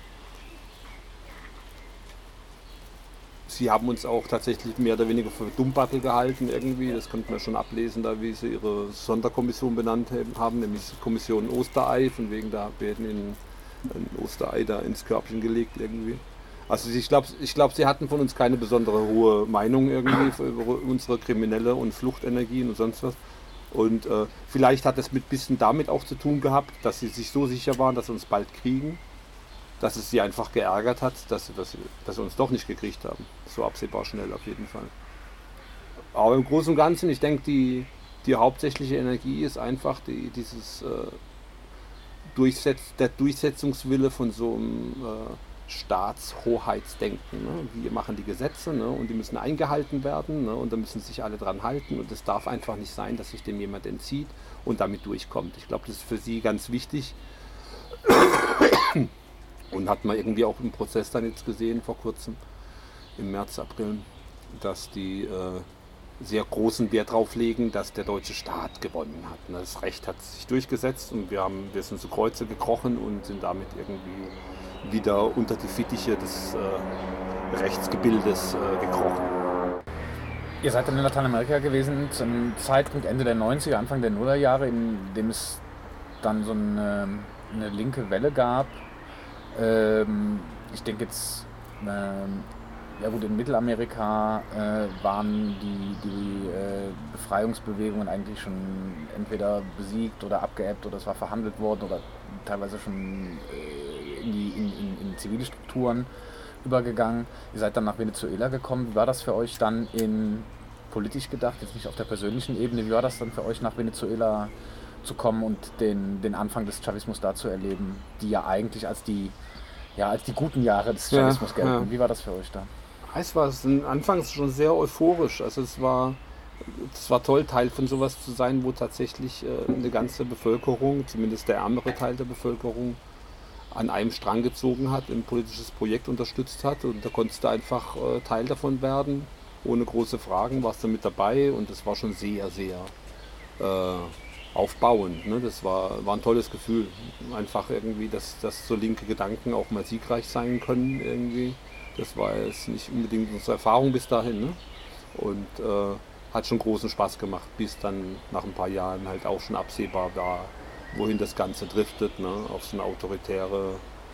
Sie haben uns auch tatsächlich mehr oder weniger für Dummbattel gehalten irgendwie. Das konnte man schon ablesen, da wie sie ihre Sonderkommission benannt haben, nämlich Kommission Osterei, von wegen da werden ihnen ein Osterei da ins Körbchen gelegt irgendwie. Also ich glaube, sie hatten von uns keine besondere hohe Meinung irgendwie über unsere kriminelle und Fluchtenergien und sonst was. Und vielleicht hat es ein bisschen damit auch zu tun gehabt, dass sie sich so sicher waren, dass sie uns bald kriegen, dass es sie einfach geärgert hat, dass sie uns doch nicht gekriegt haben. So absehbar schnell auf jeden Fall. Aber im Großen und Ganzen, ich denke, die hauptsächliche Energie ist einfach der Durchsetzungswille von so einem Staatshoheitsdenken. Ne? Wir machen die Gesetze, ne? Und die müssen eingehalten werden, ne? Und da müssen sich alle dran halten und es darf einfach nicht sein, dass sich dem jemand entzieht und damit durchkommt. Ich glaube, das ist für sie ganz wichtig. Und hat man irgendwie auch im Prozess dann jetzt gesehen vor kurzem, im März, April, dass die sehr großen Wert darauf legen, dass der deutsche Staat gewonnen hat. Und das Recht hat sich durchgesetzt und wir sind zu Kreuze gekrochen und sind damit irgendwie wieder unter die Fittiche des Rechtsgebildes gekrochen. Ihr seid dann in Lateinamerika gewesen zum Zeitpunkt Ende der 90er, Anfang der Nullerjahre, in dem es dann so eine linke Welle gab. Ich denke jetzt, ja gut, in Mittelamerika waren die Befreiungsbewegungen eigentlich schon entweder besiegt oder abgeebbt oder es war verhandelt worden oder teilweise schon in zivile Strukturen übergegangen. Ihr seid dann nach Venezuela gekommen. Wie war das für euch dann politisch gedacht, jetzt nicht auf der persönlichen Ebene, wie war das dann für euch nach Venezuela zu kommen und den Anfang des Chavismus da zu erleben, die ja eigentlich als die guten Jahre des Chavismus gelten? Ja. Wie war das für euch da? Es war anfangs schon sehr euphorisch. Also es war toll, Teil von sowas zu sein, wo tatsächlich eine ganze Bevölkerung, zumindest der ärmere Teil der Bevölkerung, an einem Strang gezogen hat, ein politisches Projekt unterstützt hat und da konntest du einfach Teil davon werden. Ohne große Fragen warst du mit dabei und das war schon sehr, sehr aufbauend. Ne? Das war ein tolles Gefühl. Einfach irgendwie, dass so linke Gedanken auch mal siegreich sein können irgendwie. Das war jetzt nicht unbedingt unsere Erfahrung bis dahin. Ne? Und hat schon großen Spaß gemacht, bis dann nach ein paar Jahren halt auch schon absehbar war, wohin das Ganze driftet, ne? Auf so eine autoritäre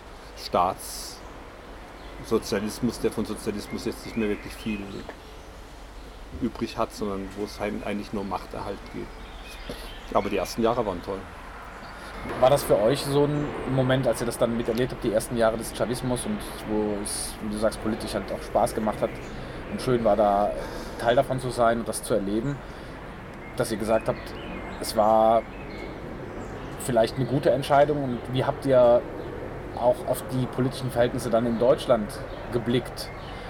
Staatssozialismus, der von Sozialismus jetzt nicht mehr wirklich viel übrig hat, sondern wo es eigentlich nur um Machterhalt geht. Aber die ersten Jahre waren toll. War das für euch so ein Moment, als ihr das dann miterlebt habt, die ersten Jahre des Chavismus und wo es, wie du sagst, politisch halt auch Spaß gemacht hat und schön war, da Teil davon zu sein und das zu erleben, dass ihr gesagt habt, es war vielleicht eine gute Entscheidung und wie habt ihr auch auf die politischen Verhältnisse dann in Deutschland geblickt?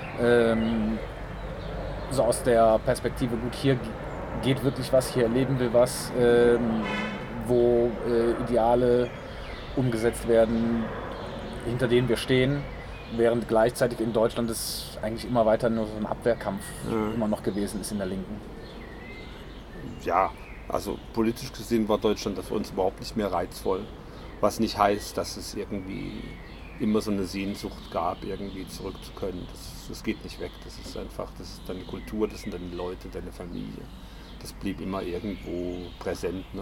So aus der Perspektive, gut, hier geht wirklich was, hier erleben wir was, wo Ideale umgesetzt werden, hinter denen wir stehen, während gleichzeitig in Deutschland es eigentlich immer weiter nur so ein Abwehrkampf immer noch gewesen ist in der Linken. Ja, also politisch gesehen war Deutschland für uns überhaupt nicht mehr reizvoll, was nicht heißt, dass es irgendwie immer so eine Sehnsucht gab, irgendwie zurück zu können. Das geht nicht weg, das ist deine Kultur, das sind deine Leute, deine Familie. Das blieb immer irgendwo präsent, ne?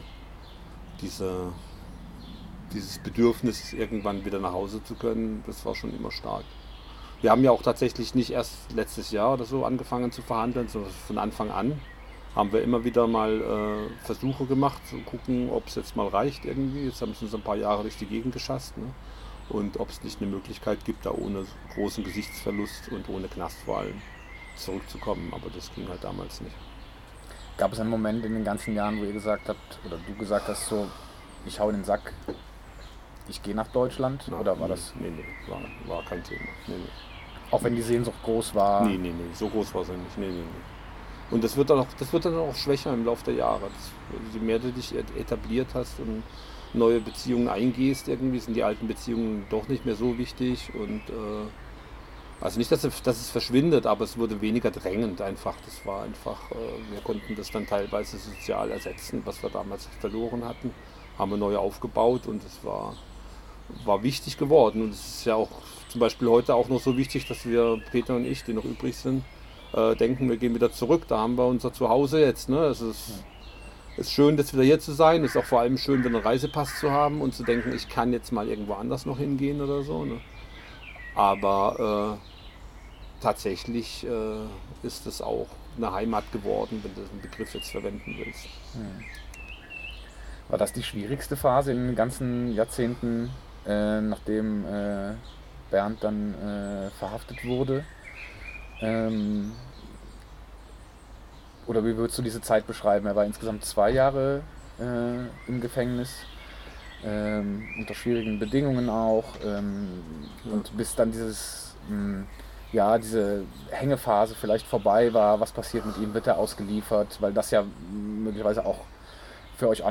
Dieses Bedürfnis, irgendwann wieder nach Hause zu können, das war schon immer stark. Wir haben ja auch tatsächlich nicht erst letztes Jahr oder so angefangen zu verhandeln, sondern von Anfang an haben wir immer wieder mal Versuche gemacht, zu gucken, ob es jetzt mal reicht irgendwie. Jetzt haben wir uns ein paar Jahre durch die Gegend geschasst, ne? Und ob es nicht eine Möglichkeit gibt, da ohne großen Gesichtsverlust und ohne Knast vor allem zurückzukommen. Aber das ging halt damals nicht. Gab es einen Moment in den ganzen Jahren, wo ihr gesagt habt, oder du gesagt hast, so, ich hau in den Sack, ich gehe nach Deutschland? Na, oder war das? Nee, war kein Thema. Nee. Auch wenn die Sehnsucht groß war? Nee, so groß war sie nicht. Nee. Und das wird dann auch schwächer im Laufe der Jahre. Je mehr du dich etabliert hast und neue Beziehungen eingehst, irgendwie sind die alten Beziehungen doch nicht mehr so wichtig und Also nicht, dass es verschwindet, aber es wurde weniger drängend einfach. Das war einfach, wir konnten das dann teilweise sozial ersetzen, was wir damals verloren hatten. Haben wir neu aufgebaut und es war wichtig geworden. Und es ist ja auch zum Beispiel heute auch noch so wichtig, dass wir, Peter und ich, die noch übrig sind, denken, wir gehen wieder zurück. Da haben wir unser Zuhause jetzt. Ne? Es ist schön, jetzt wieder hier zu sein. Es ist auch vor allem schön, einen Reisepass zu haben und zu denken, ich kann jetzt mal irgendwo anders noch hingehen oder so. Ne? Aber tatsächlich ist es auch eine Heimat geworden, wenn du den Begriff jetzt verwenden willst. War das die schwierigste Phase in den ganzen Jahrzehnten, nachdem Bernd dann verhaftet wurde? Oder wie würdest du diese Zeit beschreiben? Er war insgesamt 2 Jahre im Gefängnis, unter schwierigen Bedingungen auch. Und bis dann diese Hängephase vielleicht vorbei war, was passiert mit ihm, wird er ausgeliefert? Weil das ja möglicherweise auch für euch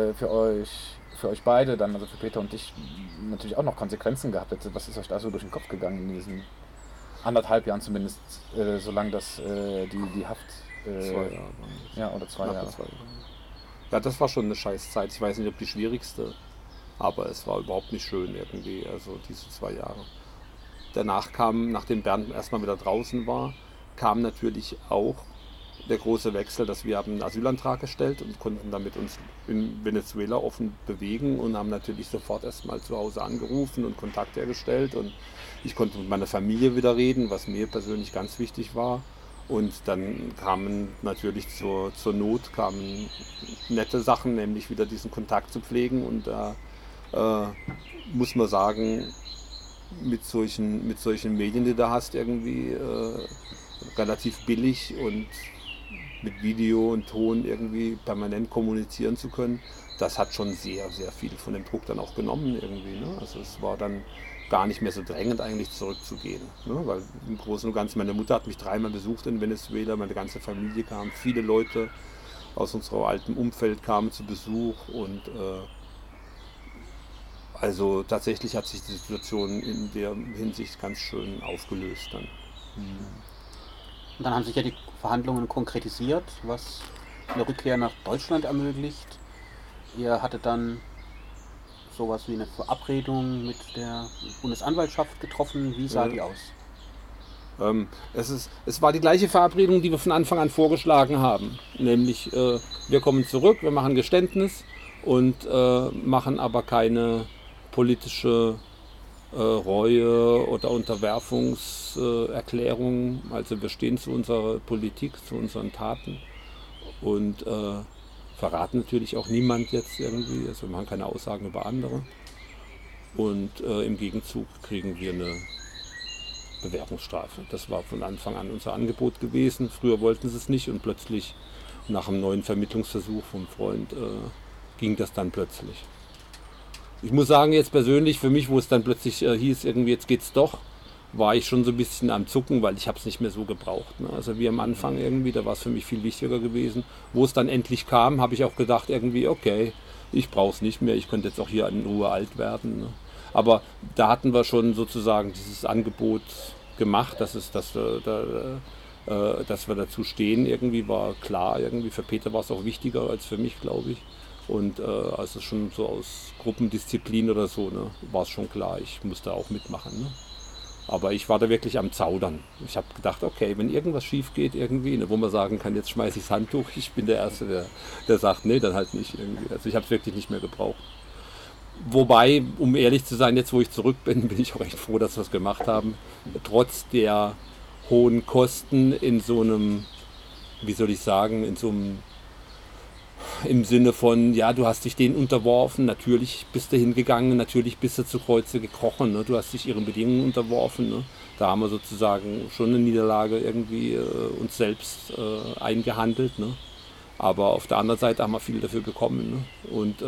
beide dann, also für Peter und dich, natürlich auch noch Konsequenzen gehabt hätte. Was ist euch da so durch den Kopf gegangen in diesen 1,5 Jahren zumindest, solange das die Haft... 2 Jahre. Ja, oder 2 Jahre. 2 Jahre. Ja, das war schon eine Scheißzeit. Ich weiß nicht, ob die schwierigste, aber es war überhaupt nicht schön irgendwie, also diese 2 Jahre. Danach kam, nachdem Bernd erstmal wieder draußen war, kam natürlich auch der große Wechsel, dass wir haben einen Asylantrag gestellt und konnten damit uns in Venezuela offen bewegen und haben natürlich sofort erstmal zu Hause angerufen und Kontakt hergestellt und ich konnte mit meiner Familie wieder reden, was mir persönlich ganz wichtig war. Und dann kamen natürlich zur Not kamen nette Sachen, nämlich wieder diesen Kontakt zu pflegen. Und da muss man sagen, mit solchen Medien, die du hast, irgendwie relativ billig und mit Video und Ton irgendwie permanent kommunizieren zu können, das hat schon sehr, sehr viel von dem Druck dann auch genommen irgendwie. Ne? Also es war dann gar nicht mehr so drängend eigentlich zurückzugehen. Ne? Weil im Großen und Ganzen, meine Mutter hat mich 3-mal besucht in Venezuela, meine ganze Familie kam, viele Leute aus unserem alten Umfeld kamen zu Besuch und also tatsächlich hat sich die Situation in der Hinsicht ganz schön aufgelöst dann. Und dann haben sich ja die Verhandlungen konkretisiert, was eine Rückkehr nach Deutschland ermöglicht. Ihr hattet dann sowas wie eine Verabredung mit der Bundesanwaltschaft getroffen. Wie sah die aus? Es war die gleiche Verabredung, die wir von Anfang an vorgeschlagen haben. Nämlich, wir kommen zurück, wir machen Geständnis und machen aber keine politische Reue oder Unterwerfungserklärung. Also wir stehen zu unserer Politik, zu unseren Taten und verraten natürlich auch niemand jetzt irgendwie. Also wir machen keine Aussagen über andere. Und im Gegenzug kriegen wir eine Bewährungsstrafe. Das war von Anfang an unser Angebot gewesen. Früher wollten sie es nicht und plötzlich nach einem neuen Vermittlungsversuch vom Freund ging das dann plötzlich. Ich muss sagen, jetzt persönlich, für mich, wo es dann plötzlich hieß, irgendwie jetzt geht's doch, war ich schon so ein bisschen am Zucken, weil ich habe es nicht mehr so gebraucht. Ne? Also wie am Anfang irgendwie, da war es für mich viel wichtiger gewesen. Wo es dann endlich kam, habe ich auch gedacht, irgendwie, okay, ich brauche es nicht mehr, ich könnte jetzt auch hier in Ruhe alt werden. Ne? Aber da hatten wir schon sozusagen dieses Angebot gemacht, dass wir dazu stehen, irgendwie war klar, irgendwie für Peter war es auch wichtiger als für mich, glaube ich. Und also schon so aus Gruppendisziplin oder so, ne, war es schon klar, ich musste auch mitmachen. Ne? Aber ich war da wirklich am Zaudern. Ich habe gedacht, okay, wenn irgendwas schief geht irgendwie, ne, wo man sagen kann, jetzt schmeiße ich das Handtuch, ich bin der Erste, der sagt, nee, dann halt nicht irgendwie. Also ich habe es wirklich nicht mehr gebraucht. Wobei, um ehrlich zu sein, jetzt wo ich zurück bin, bin ich auch echt froh, dass wir es gemacht haben. Trotz der hohen Kosten in so einem, wie soll ich sagen, in so einem, im Sinne von, ja, du hast dich denen unterworfen, natürlich bist du hingegangen, natürlich bist du zu Kreuze gekrochen, ne? Du hast dich ihren Bedingungen unterworfen. Ne? Da haben wir sozusagen schon eine Niederlage irgendwie uns selbst eingehandelt. Ne? Aber auf der anderen Seite haben wir viel dafür bekommen. Ne? Und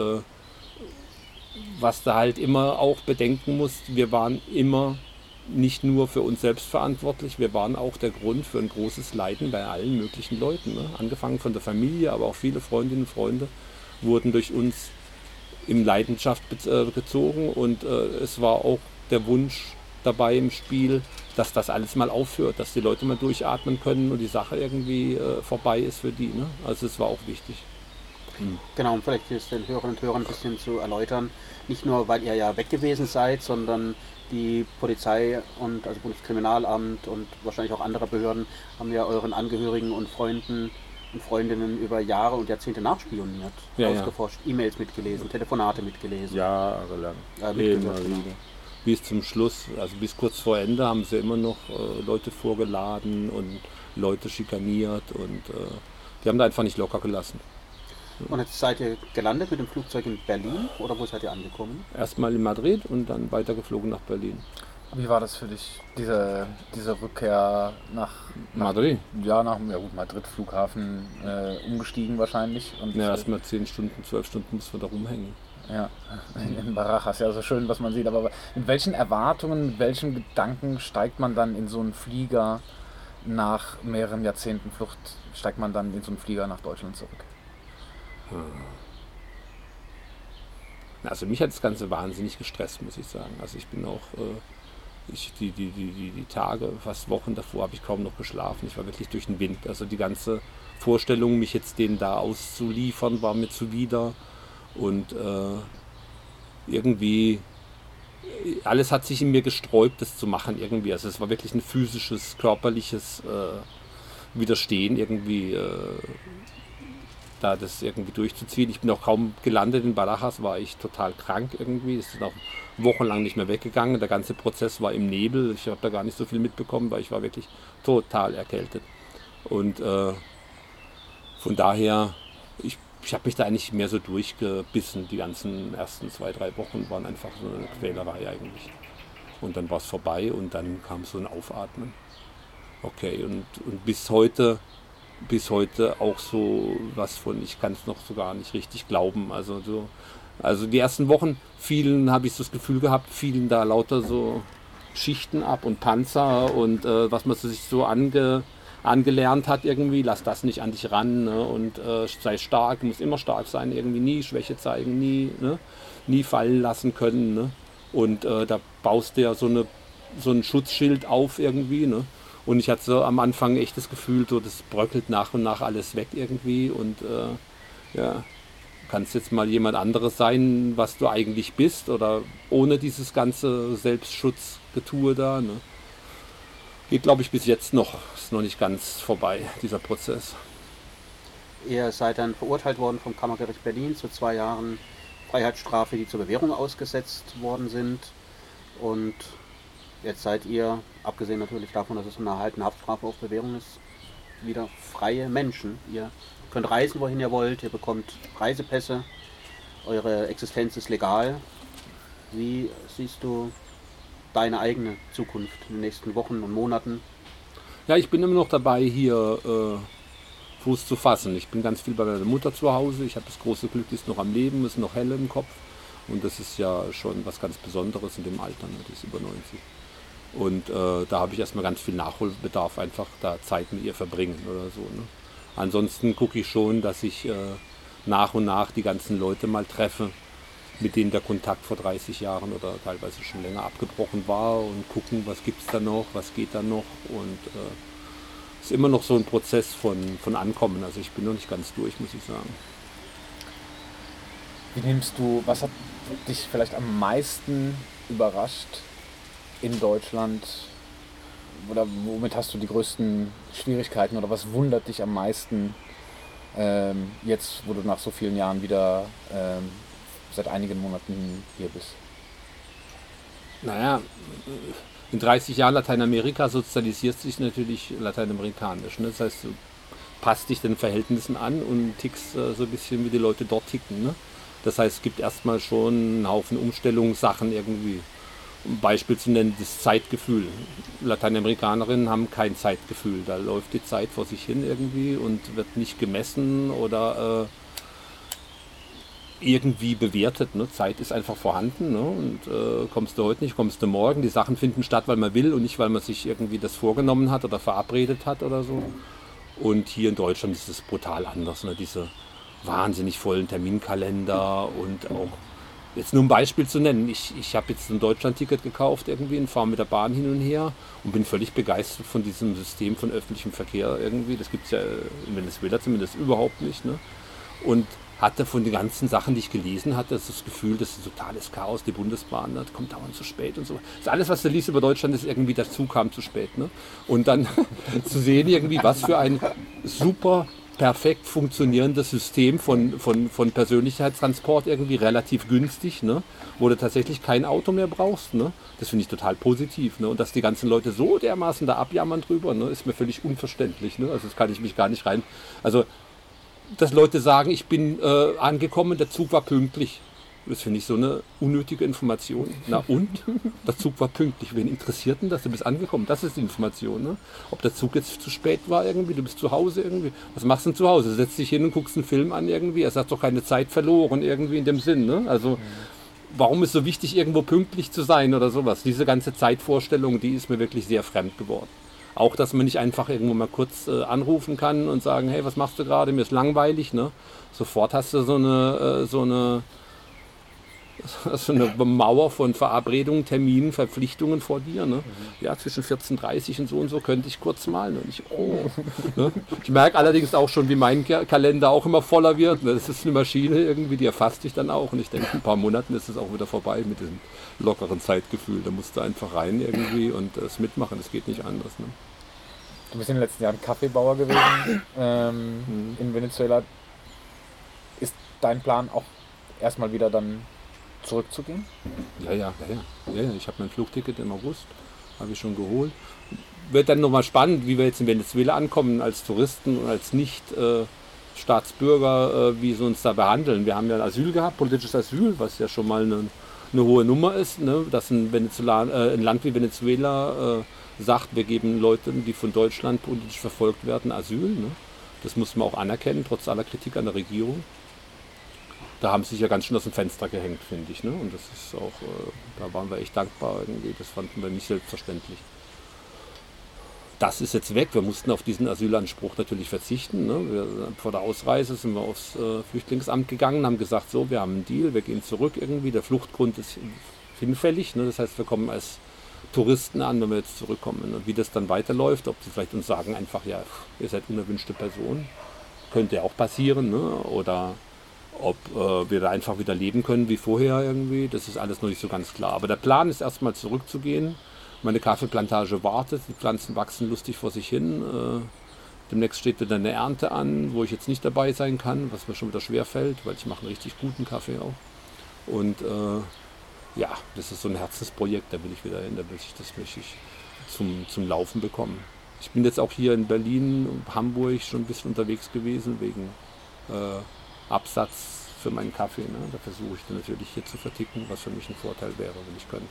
was du halt immer auch bedenken musst, wir waren immer nicht nur für uns selbst verantwortlich, wir waren auch der Grund für ein großes Leiden bei allen möglichen Leuten. Ne? Angefangen von der Familie, aber auch viele Freundinnen und Freunde wurden durch uns in Leidenschaft gezogen und es war auch der Wunsch dabei im Spiel, dass das alles mal aufhört, dass die Leute mal durchatmen können und die Sache irgendwie vorbei ist für die. Ne? Also es war auch wichtig. Genau, um vielleicht jetzt den Hörerinnen und Hörern ein bisschen zu erläutern, nicht nur, weil ihr ja weg gewesen seid, sondern die Polizei und also Bundeskriminalamt und wahrscheinlich auch andere Behörden haben ja euren Angehörigen und Freunden und Freundinnen über Jahre und Jahrzehnte nachspioniert, ausgeforscht, E-Mails mitgelesen, Telefonate mitgelesen. Jahrelang. Mitgehört, genau. Bis zum Schluss, also bis kurz vor Ende haben sie immer noch Leute vorgeladen und Leute schikaniert und die haben da einfach nicht locker gelassen. Und jetzt seid ihr gelandet mit dem Flugzeug in Berlin oder wo seid ihr angekommen? Erstmal in Madrid und dann weitergeflogen nach Berlin. Wie war das für dich, diese Rückkehr nach Madrid? Ja, Madrid, Flughafen, umgestiegen wahrscheinlich. Und ja, erstmal 10 Stunden, 12 Stunden muss man da rumhängen. Ja, in Barajas, ja so schön, was man sieht. Aber mit welchen Erwartungen, mit welchen Gedanken steigt man dann in so einen Flieger nach mehreren Jahrzehnten Flucht, steigt man dann in so einen Flieger nach Deutschland zurück? Also mich hat das Ganze wahnsinnig gestresst, muss ich sagen. Also ich bin auch, die Tage, fast Wochen davor habe ich kaum noch geschlafen. Ich war wirklich durch den Wind. Also die ganze Vorstellung, mich jetzt denen da auszuliefern, war mir zuwider. Und irgendwie, alles hat sich in mir gesträubt, das zu machen irgendwie. Also es war wirklich ein physisches, körperliches Widerstehen irgendwie. Da das irgendwie durchzuziehen. Ich bin auch kaum gelandet in Barajas, war ich total krank irgendwie. Es ist auch wochenlang nicht mehr weggegangen. Der ganze Prozess war im Nebel. Ich habe da gar nicht so viel mitbekommen, weil ich war wirklich total erkältet. Und von daher, ich habe mich da eigentlich mehr so durchgebissen. Die ganzen ersten 2-3 Wochen waren einfach so eine Quälerei eigentlich. Und dann war es vorbei und dann kam so ein Aufatmen. Okay, und bis heute auch so was von, ich kann es noch so gar nicht richtig glauben. Also die ersten Wochen habe ich so das Gefühl gehabt, fielen da lauter so Schichten ab und Panzer und was man sich so angelernt hat irgendwie, lass das nicht an dich ran, ne? Und sei stark, muss immer stark sein, irgendwie nie Schwäche zeigen, nie fallen lassen können. Ne? Und da baust du ja so ein Schutzschild auf irgendwie, ne? Und ich hatte so am Anfang echt das Gefühl, so, das bröckelt nach und nach alles weg irgendwie. Und kannst jetzt mal jemand anderes sein, was du eigentlich bist, oder ohne dieses ganze Selbstschutzgetue da. Ne? Geht, glaube ich, bis jetzt noch. Ist noch nicht ganz vorbei, dieser Prozess. Ihr seid dann verurteilt worden vom Kammergericht Berlin zu 2 Jahren Freiheitsstrafe, die zur Bewährung ausgesetzt worden sind. Und jetzt seid ihr, abgesehen natürlich davon, dass es eine erhaltene Haftstrafe auf Bewährung ist, wieder freie Menschen. Ihr könnt reisen, wohin ihr wollt, ihr bekommt Reisepässe, eure Existenz ist legal. Wie siehst du deine eigene Zukunft in den nächsten Wochen und Monaten? Ja, ich bin immer noch dabei, hier Fuß zu fassen. Ich bin ganz viel bei meiner Mutter zu Hause. Ich habe das große Glück, die ist noch am Leben, ist noch hell im Kopf. Und das ist ja schon was ganz Besonderes in dem Alter, ne? Die ist über 90. Und da habe ich erstmal ganz viel Nachholbedarf, einfach da Zeit mit ihr verbringen oder so. Ne? Ansonsten gucke ich schon, dass ich nach und nach die ganzen Leute mal treffe, mit denen der Kontakt vor 30 Jahren oder teilweise schon länger abgebrochen war, und gucken, was gibt es da noch, was geht da noch. Und es ist immer noch so ein Prozess von Ankommen. Also ich bin noch nicht ganz durch, muss ich sagen. Was hat dich vielleicht am meisten überrascht in Deutschland, oder womit hast du die größten Schwierigkeiten, oder was wundert dich am meisten jetzt, wo du nach so vielen Jahren wieder seit einigen Monaten hier bist? Naja, in 30 Jahren Lateinamerika sozialisierst dich natürlich lateinamerikanisch. Ne? Das heißt, du passt dich den Verhältnissen an und tickst so ein bisschen, wie die Leute dort ticken. Ne? Das heißt, es gibt erstmal schon einen Haufen Umstellungssachen irgendwie. Um Beispiel zu nennen, das Zeitgefühl. Lateinamerikanerinnen haben kein Zeitgefühl. Da läuft die Zeit vor sich hin irgendwie und wird nicht gemessen oder irgendwie bewertet. Ne? Zeit ist einfach vorhanden, ne? Und kommst du heute nicht, kommst du morgen. Die Sachen finden statt, weil man will und nicht, weil man sich irgendwie das vorgenommen hat oder verabredet hat oder so. Und hier in Deutschland ist es brutal anders. Ne? Diese wahnsinnig vollen Terminkalender und auch Jetzt nur ein Beispiel zu nennen. Ich habe jetzt ein Deutschland-Ticket gekauft irgendwie und fahre mit der Bahn hin und her und bin völlig begeistert von diesem System von öffentlichem Verkehr irgendwie. Das gibt es ja in Venezuela zumindest überhaupt nicht. Ne? Und hatte von den ganzen Sachen, die ich gelesen hatte, das Gefühl, das ist ein totales Chaos. Die Bundesbahn, das kommt dauernd zu spät und so. Das ist alles, was du liest über Deutschland, ist irgendwie, der Zug kam zu spät. Ne? Und dann zu sehen irgendwie, was für ein super perfekt funktionierendes System von Persönlichkeitstransport irgendwie relativ günstig, ne? Wo du tatsächlich kein Auto mehr brauchst. Ne? Das finde ich total positiv. Ne? Und dass die ganzen Leute so dermaßen da abjammern drüber, ne? Ist mir völlig unverständlich. Ne? Also das kann ich mich gar nicht rein... Also, dass Leute sagen, ich bin angekommen, der Zug war pünktlich. Das finde ich so eine unnötige Information. Na und? Der Zug war pünktlich. Wen interessiert denn das? Du bist angekommen. Das ist die Information. Ne? Ob der Zug jetzt zu spät war irgendwie, du bist zu Hause irgendwie. Was machst du denn zu Hause? Setzt dich hin und guckst einen Film an irgendwie. Es hat doch keine Zeit verloren irgendwie in dem Sinn. Ne? Also warum ist so wichtig, irgendwo pünktlich zu sein oder sowas? Diese ganze Zeitvorstellung, die ist mir wirklich sehr fremd geworden. Auch, dass man nicht einfach irgendwo mal kurz anrufen kann und sagen, hey, was machst du gerade? Mir ist langweilig. Ne? Sofort hast du so eine Mauer von Verabredungen, Terminen, Verpflichtungen vor dir. Ne? Ja, zwischen 14:30 und so könnte ich kurz malen. Und ne? Ich merke allerdings auch schon, wie mein Kalender auch immer voller wird. Ne? Das ist eine Maschine irgendwie, die erfasst dich dann auch. Und ich denke, in ein paar Monaten ist es auch wieder vorbei mit diesem lockeren Zeitgefühl. Da musst du einfach rein irgendwie und es mitmachen. Das geht nicht anders. Ne? Du bist in den letzten Jahren Kaffeebauer gewesen in Venezuela. Ist dein Plan auch erstmal wieder dann zurückzugehen? Ja. Ich habe mein Flugticket im August, habe ich schon geholt. Wird dann nochmal spannend, wie wir jetzt in Venezuela ankommen als Touristen und als Nicht-Staatsbürger, wie sie uns da behandeln. Wir haben ja Asyl gehabt, politisches Asyl, was ja schon mal eine hohe Nummer ist, ne? Dass ein Land wie Venezuela sagt, wir geben Leuten, die von Deutschland politisch verfolgt werden, Asyl. Ne? Das muss man auch anerkennen, trotz aller Kritik an der Regierung. Da haben sie sich ja ganz schön aus dem Fenster gehängt, finde ich. Ne? Und das ist auch, da waren wir echt dankbar irgendwie. Das fanden wir nicht selbstverständlich. Das ist jetzt weg. Wir mussten auf diesen Asylanspruch natürlich verzichten. Ne? Vor der Ausreise sind wir aufs Flüchtlingsamt gegangen, haben gesagt, so, wir haben einen Deal, wir gehen zurück irgendwie. Der Fluchtgrund ist hinfällig. Ne? Das heißt, wir kommen als Touristen an, wenn wir jetzt zurückkommen. Und wie das dann weiterläuft, ob sie vielleicht uns sagen einfach, ja, ihr seid unerwünschte Person, könnte ja auch passieren. Ne? Oder ob wir da einfach wieder leben können wie vorher irgendwie, das ist alles noch nicht so ganz klar. Aber der Plan ist erstmal zurückzugehen. Meine Kaffeeplantage wartet, die Pflanzen wachsen lustig vor sich hin. Demnächst steht wieder eine Ernte an, wo ich jetzt nicht dabei sein kann, was mir schon wieder schwer fällt, weil ich mache einen richtig guten Kaffee auch. Und ja, das ist so ein Herzensprojekt, da will ich wieder hin, da möchte ich zum Laufen bekommen. Ich bin jetzt auch hier in Berlin und Hamburg schon ein bisschen unterwegs gewesen, wegen Absatz für meinen Kaffee. Ne? Da versuche ich dann natürlich hier zu verticken, was für mich ein Vorteil wäre, wenn ich könnte.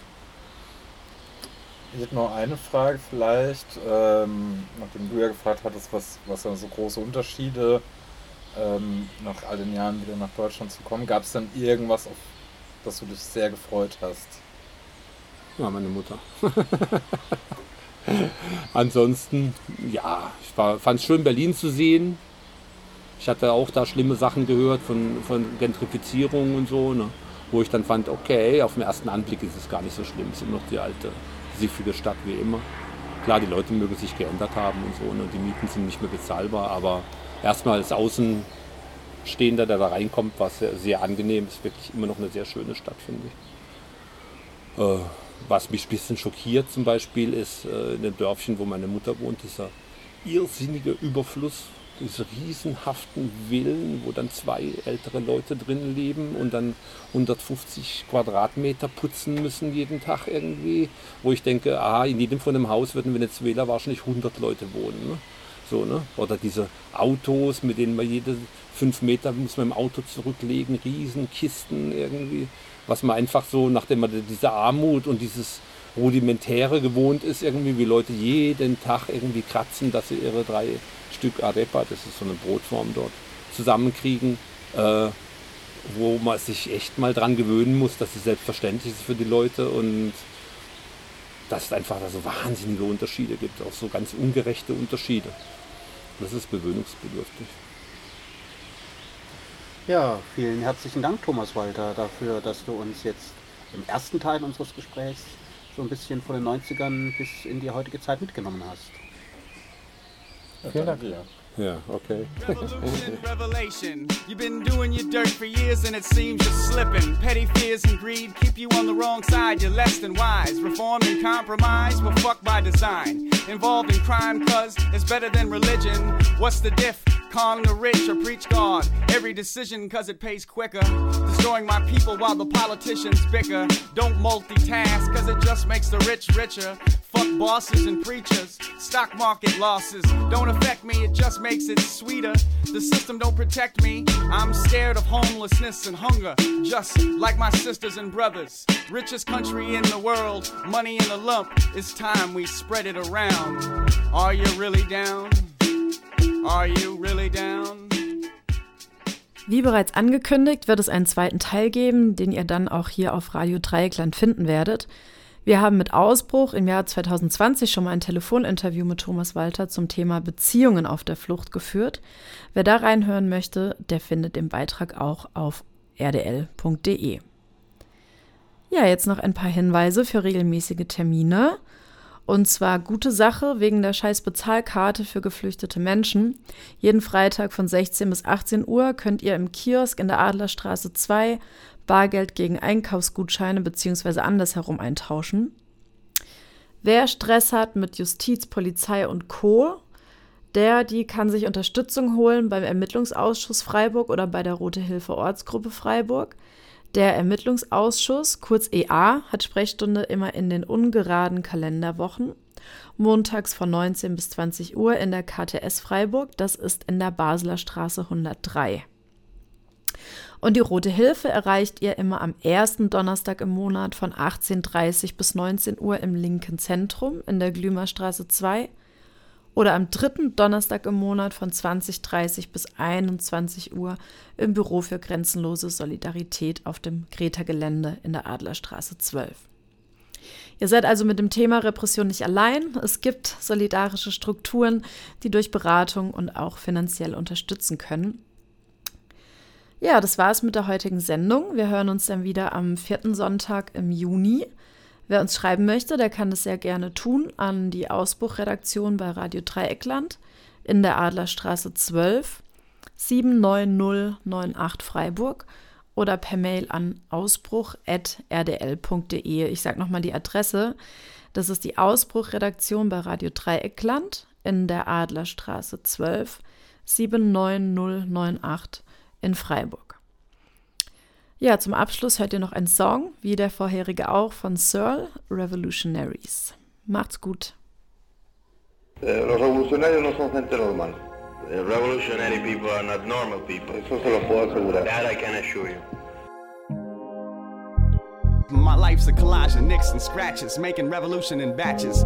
Ich hätte noch eine Frage vielleicht, nachdem du ja gefragt hattest, was da so große Unterschiede nach all den Jahren wieder nach Deutschland zu kommen. Gab es dann irgendwas, auf das du dich sehr gefreut hast? Ja, meine Mutter. Ansonsten, ja, ich fand es schön, Berlin zu sehen. Ich hatte auch da schlimme Sachen gehört von Gentrifizierung und so, ne? Wo ich dann fand, okay, auf den ersten Anblick ist es gar nicht so schlimm. Es ist immer noch die alte, siffige Stadt wie immer. Klar, die Leute mögen sich geändert haben und so, ne? Die Mieten sind nicht mehr bezahlbar, aber erstmal als Außenstehender, der da reinkommt, war es sehr, sehr angenehm. Es ist wirklich immer noch eine sehr schöne Stadt, finde ich. Was mich ein bisschen schockiert zum Beispiel ist, in dem Dörfchen, wo meine Mutter wohnt, dieser irrsinnige Überfluss, diese riesenhaften Villen, wo dann 2 ältere Leute drin leben und dann 150 Quadratmeter putzen müssen jeden Tag irgendwie, wo ich denke, in jedem von dem Haus würden in Venezuela wahrscheinlich 100 Leute wohnen. Ne? So, ne? Oder diese Autos, mit denen man jede 5 Meter muss man im Auto zurücklegen, Riesenkisten irgendwie, was man einfach so, nachdem man diese Armut und dieses Rudimentäre gewohnt ist, irgendwie, wie Leute jeden Tag irgendwie kratzen, dass sie ihre 3 Stück Arepa, das ist so eine Brotform dort, zusammenkriegen, wo man sich echt mal dran gewöhnen muss, dass es selbstverständlich ist für die Leute und dass es einfach da so wahnsinnige Unterschiede gibt, auch so ganz ungerechte Unterschiede. Das ist gewöhnungsbedürftig. Ja, vielen herzlichen Dank, Thomas Walter, dafür, dass du uns jetzt im ersten Teil unseres Gesprächs so ein bisschen von den 90ern bis in die heutige Zeit mitgenommen hast. Ja, vielen Dank. Ja, okay. Revelation. You've been doing your dirt for years and it seems you're slipping. Petty fears and greed keep you on the wrong side. You're less than wise. Reform and compromise were fucked by design. Involved in crime cause it's better than religion. What's the diff? Con the rich or preach God. Every decision cause it pays quicker. Destroying my people while the politicians bicker. Don't multitask cause it just makes the rich richer. Fuck bosses and preachers. Stock market losses don't affect me, it just makes it sweeter. The system don't protect me. I'm scared of homelessness and hunger, just like my sisters and brothers. Richest country in the world, money in a lump. It's time we spread it around. Are you really down? Are you really down? Wie bereits angekündigt, wird es einen zweiten Teil geben, den ihr dann auch hier auf Radio Dreieckland finden werdet. Wir haben mit Ausbruch im Jahr 2020 schon mal ein Telefoninterview mit Thomas Walter zum Thema Beziehungen auf der Flucht geführt. Wer da reinhören möchte, der findet den Beitrag auch auf rdl.de. Ja, jetzt noch ein paar Hinweise für regelmäßige Termine. Und zwar gute Sache wegen der scheiß Bezahlkarte für geflüchtete Menschen. Jeden Freitag von 16 bis 18 Uhr könnt ihr im Kiosk in der Adlerstraße 2 Bargeld gegen Einkaufsgutscheine bzw. andersherum eintauschen. Wer Stress hat mit Justiz, Polizei und Co., die kann sich Unterstützung holen beim Ermittlungsausschuss Freiburg oder bei der Rote Hilfe Ortsgruppe Freiburg. Der Ermittlungsausschuss, kurz EA, hat Sprechstunde immer in den ungeraden Kalenderwochen. Montags von 19 bis 20 Uhr in der KTS Freiburg, das ist in der Basler Straße 103. Und die Rote Hilfe erreicht ihr immer am ersten Donnerstag im Monat von 18:30 bis 19 Uhr im linken Zentrum in der Glümerstraße 2 oder am dritten Donnerstag im Monat von 20:30 bis 21 Uhr im Büro für grenzenlose Solidarität auf dem Greta-Gelände in der Adlerstraße 12. Ihr seid also mit dem Thema Repression nicht allein. Es gibt solidarische Strukturen, die durch Beratung und auch finanziell unterstützen können. Ja, das war's mit der heutigen Sendung. Wir hören uns dann wieder am 4. Sonntag im Juni. Wer uns schreiben möchte, der kann das sehr gerne tun an die Ausbruchredaktion bei Radio Dreieckland in der Adlerstraße 12 79098 Freiburg oder per Mail an ausbruch@rdl.de. Ich sage nochmal die Adresse. Das ist die Ausbruchredaktion bei Radio Dreieckland in der Adlerstraße 12 79098 in Freiburg. Ja, zum Abschluss hört ihr noch einen Song, wie der vorherige auch, von Searle, Revolutionaries. Macht's gut. Los revolucionarios no son gente normal. Revolutionary people are not normal people. Eso se lo puedo asegurar. That I can assure you. My life's a collage of nicks and scratches, making revolution in batches.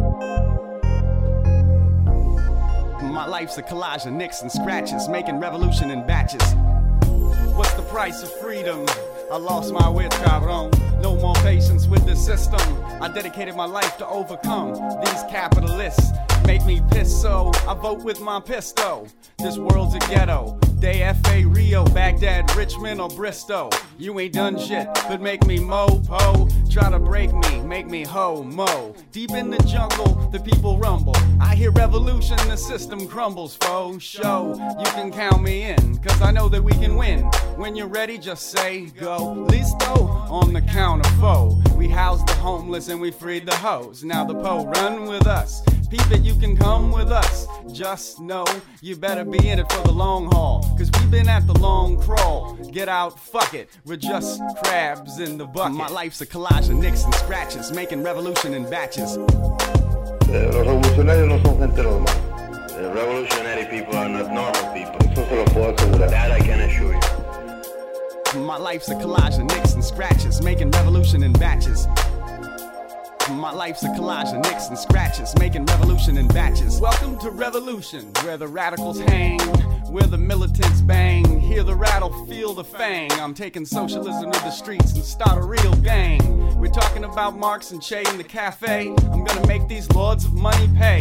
My life's a collage of nicks and scratches, making revolution in batches. What's the price of freedom? I lost my wits, cabrón. No more patience with the system. I dedicated my life to overcome these capitalists. Make me piss, so I vote with my pistol. This world's a ghetto. DFA, Rio, Baghdad, Richmond, or Bristol. You ain't done shit, but make me mo-po. Try to break me, make me ho-mo. Deep in the jungle, the people rumble. I hear revolution, the system crumbles, foe. Show, you can count me in, cause I know that we can win. When you're ready, just say go. Listo, on the count of foe. We housed the homeless and we freed the hoes. Now the po, run with us. Peep it, you can come with us. Just know you better be in it for the long haul. Cause we've been at the long crawl. Get out, fuck it, we're just crabs in the bucket. My life's a collage of nicks and scratches, making revolution in batches. Los revolucionarios no son gente normal. Revolutionary people are not normal people. Eso se lo puedo asegurar. That I can assure you. My life's a collage of nicks and scratches, making revolution in batches. My life's a collage of nicks and scratches, making revolution in batches. Welcome to revolution, where the radicals hang, where the militants bang. Hear the rattle, feel the fang. I'm taking socialism to the streets and start a real gang. We're talking about Marx and Che in the cafe. I'm gonna make these lords of money pay.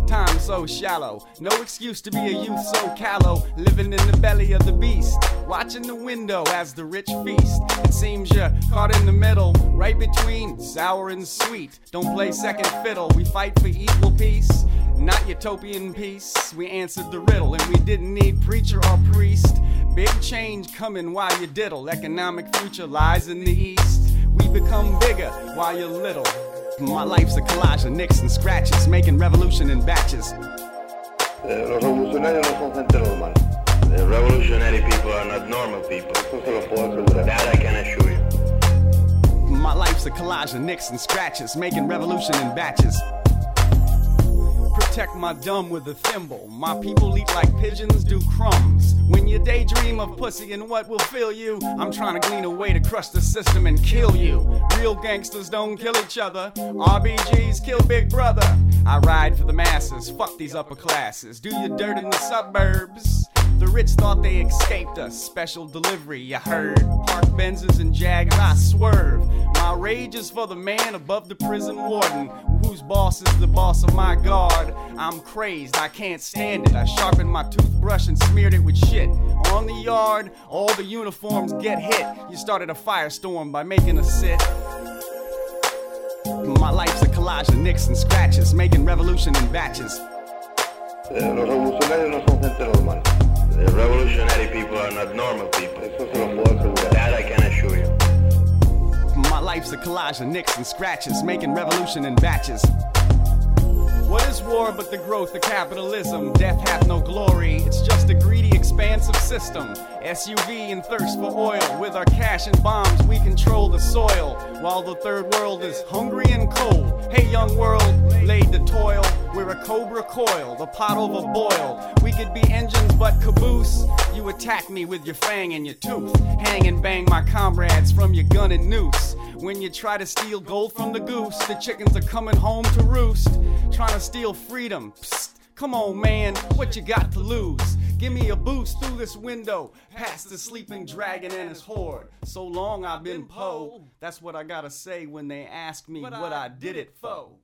Time so shallow, no excuse to be a youth so callow, living in the belly of the beast, watching the window as the rich feast. It seems you're caught in the middle, right between sour and sweet. Don't play second fiddle, we fight for equal peace, not utopian peace. We answered the riddle and we didn't need preacher or priest. Big change coming while you diddle, economic future lies in the east. We become bigger while you're little. My life's a collage of nicks and scratches, making revolution in batches. Los revolucionarios no son gente normal. The revolutionary people are not normal people. Eso se lo puedo asegurar. That I can assure you. My life's a collage of nicks and scratches, making revolution in batches. Protect my dumb with a thimble. My people eat like pigeons do crumbs. When you daydream of pussy and what will fill you, I'm trying to glean a way to crush the system and kill you. Real gangsters don't kill each other. RBGs kill Big Brother. I ride for the masses, fuck these upper classes. Do your dirt in the suburbs. The rich thought they escaped us. Special delivery, you heard. Park Benzes and Jags, I swerve. My rage is for the man above the prison warden, whose boss is the boss of my guard. I'm crazed, I can't stand it. I sharpened my toothbrush and smeared it with shit. On the yard, all the uniforms get hit. You started a firestorm by making us sit. My life's a collage of nicks and scratches, making revolution in batches. Los revolucionarios no son gente normal. The revolutionary people are not normal people. Eso se lo puedo asegurar. That I can assure you. My life's a collage of nicks and scratches, making revolution in batches. What is war but the growth of capitalism? Death hath no glory, it's just a greedy, expansive system. SUV and thirst for oil. With our cash and bombs, we control the soil, while the third world is hungry and cold. Hey, young world, laid to toil. We're a cobra coil, the pot over boil. We could be engines but caboose. You attack me with your fang and your tooth. Hang and bang my comrades from your gun and noose. When you try to steal gold from the goose, the chickens are coming home to roost. Trying to steal freedom. Psst, come on, man, what you got to lose? Give me a boost through this window, past the sleeping dragon and his horde. So long I've been Poe. That's what I gotta say when they ask me what I did it for.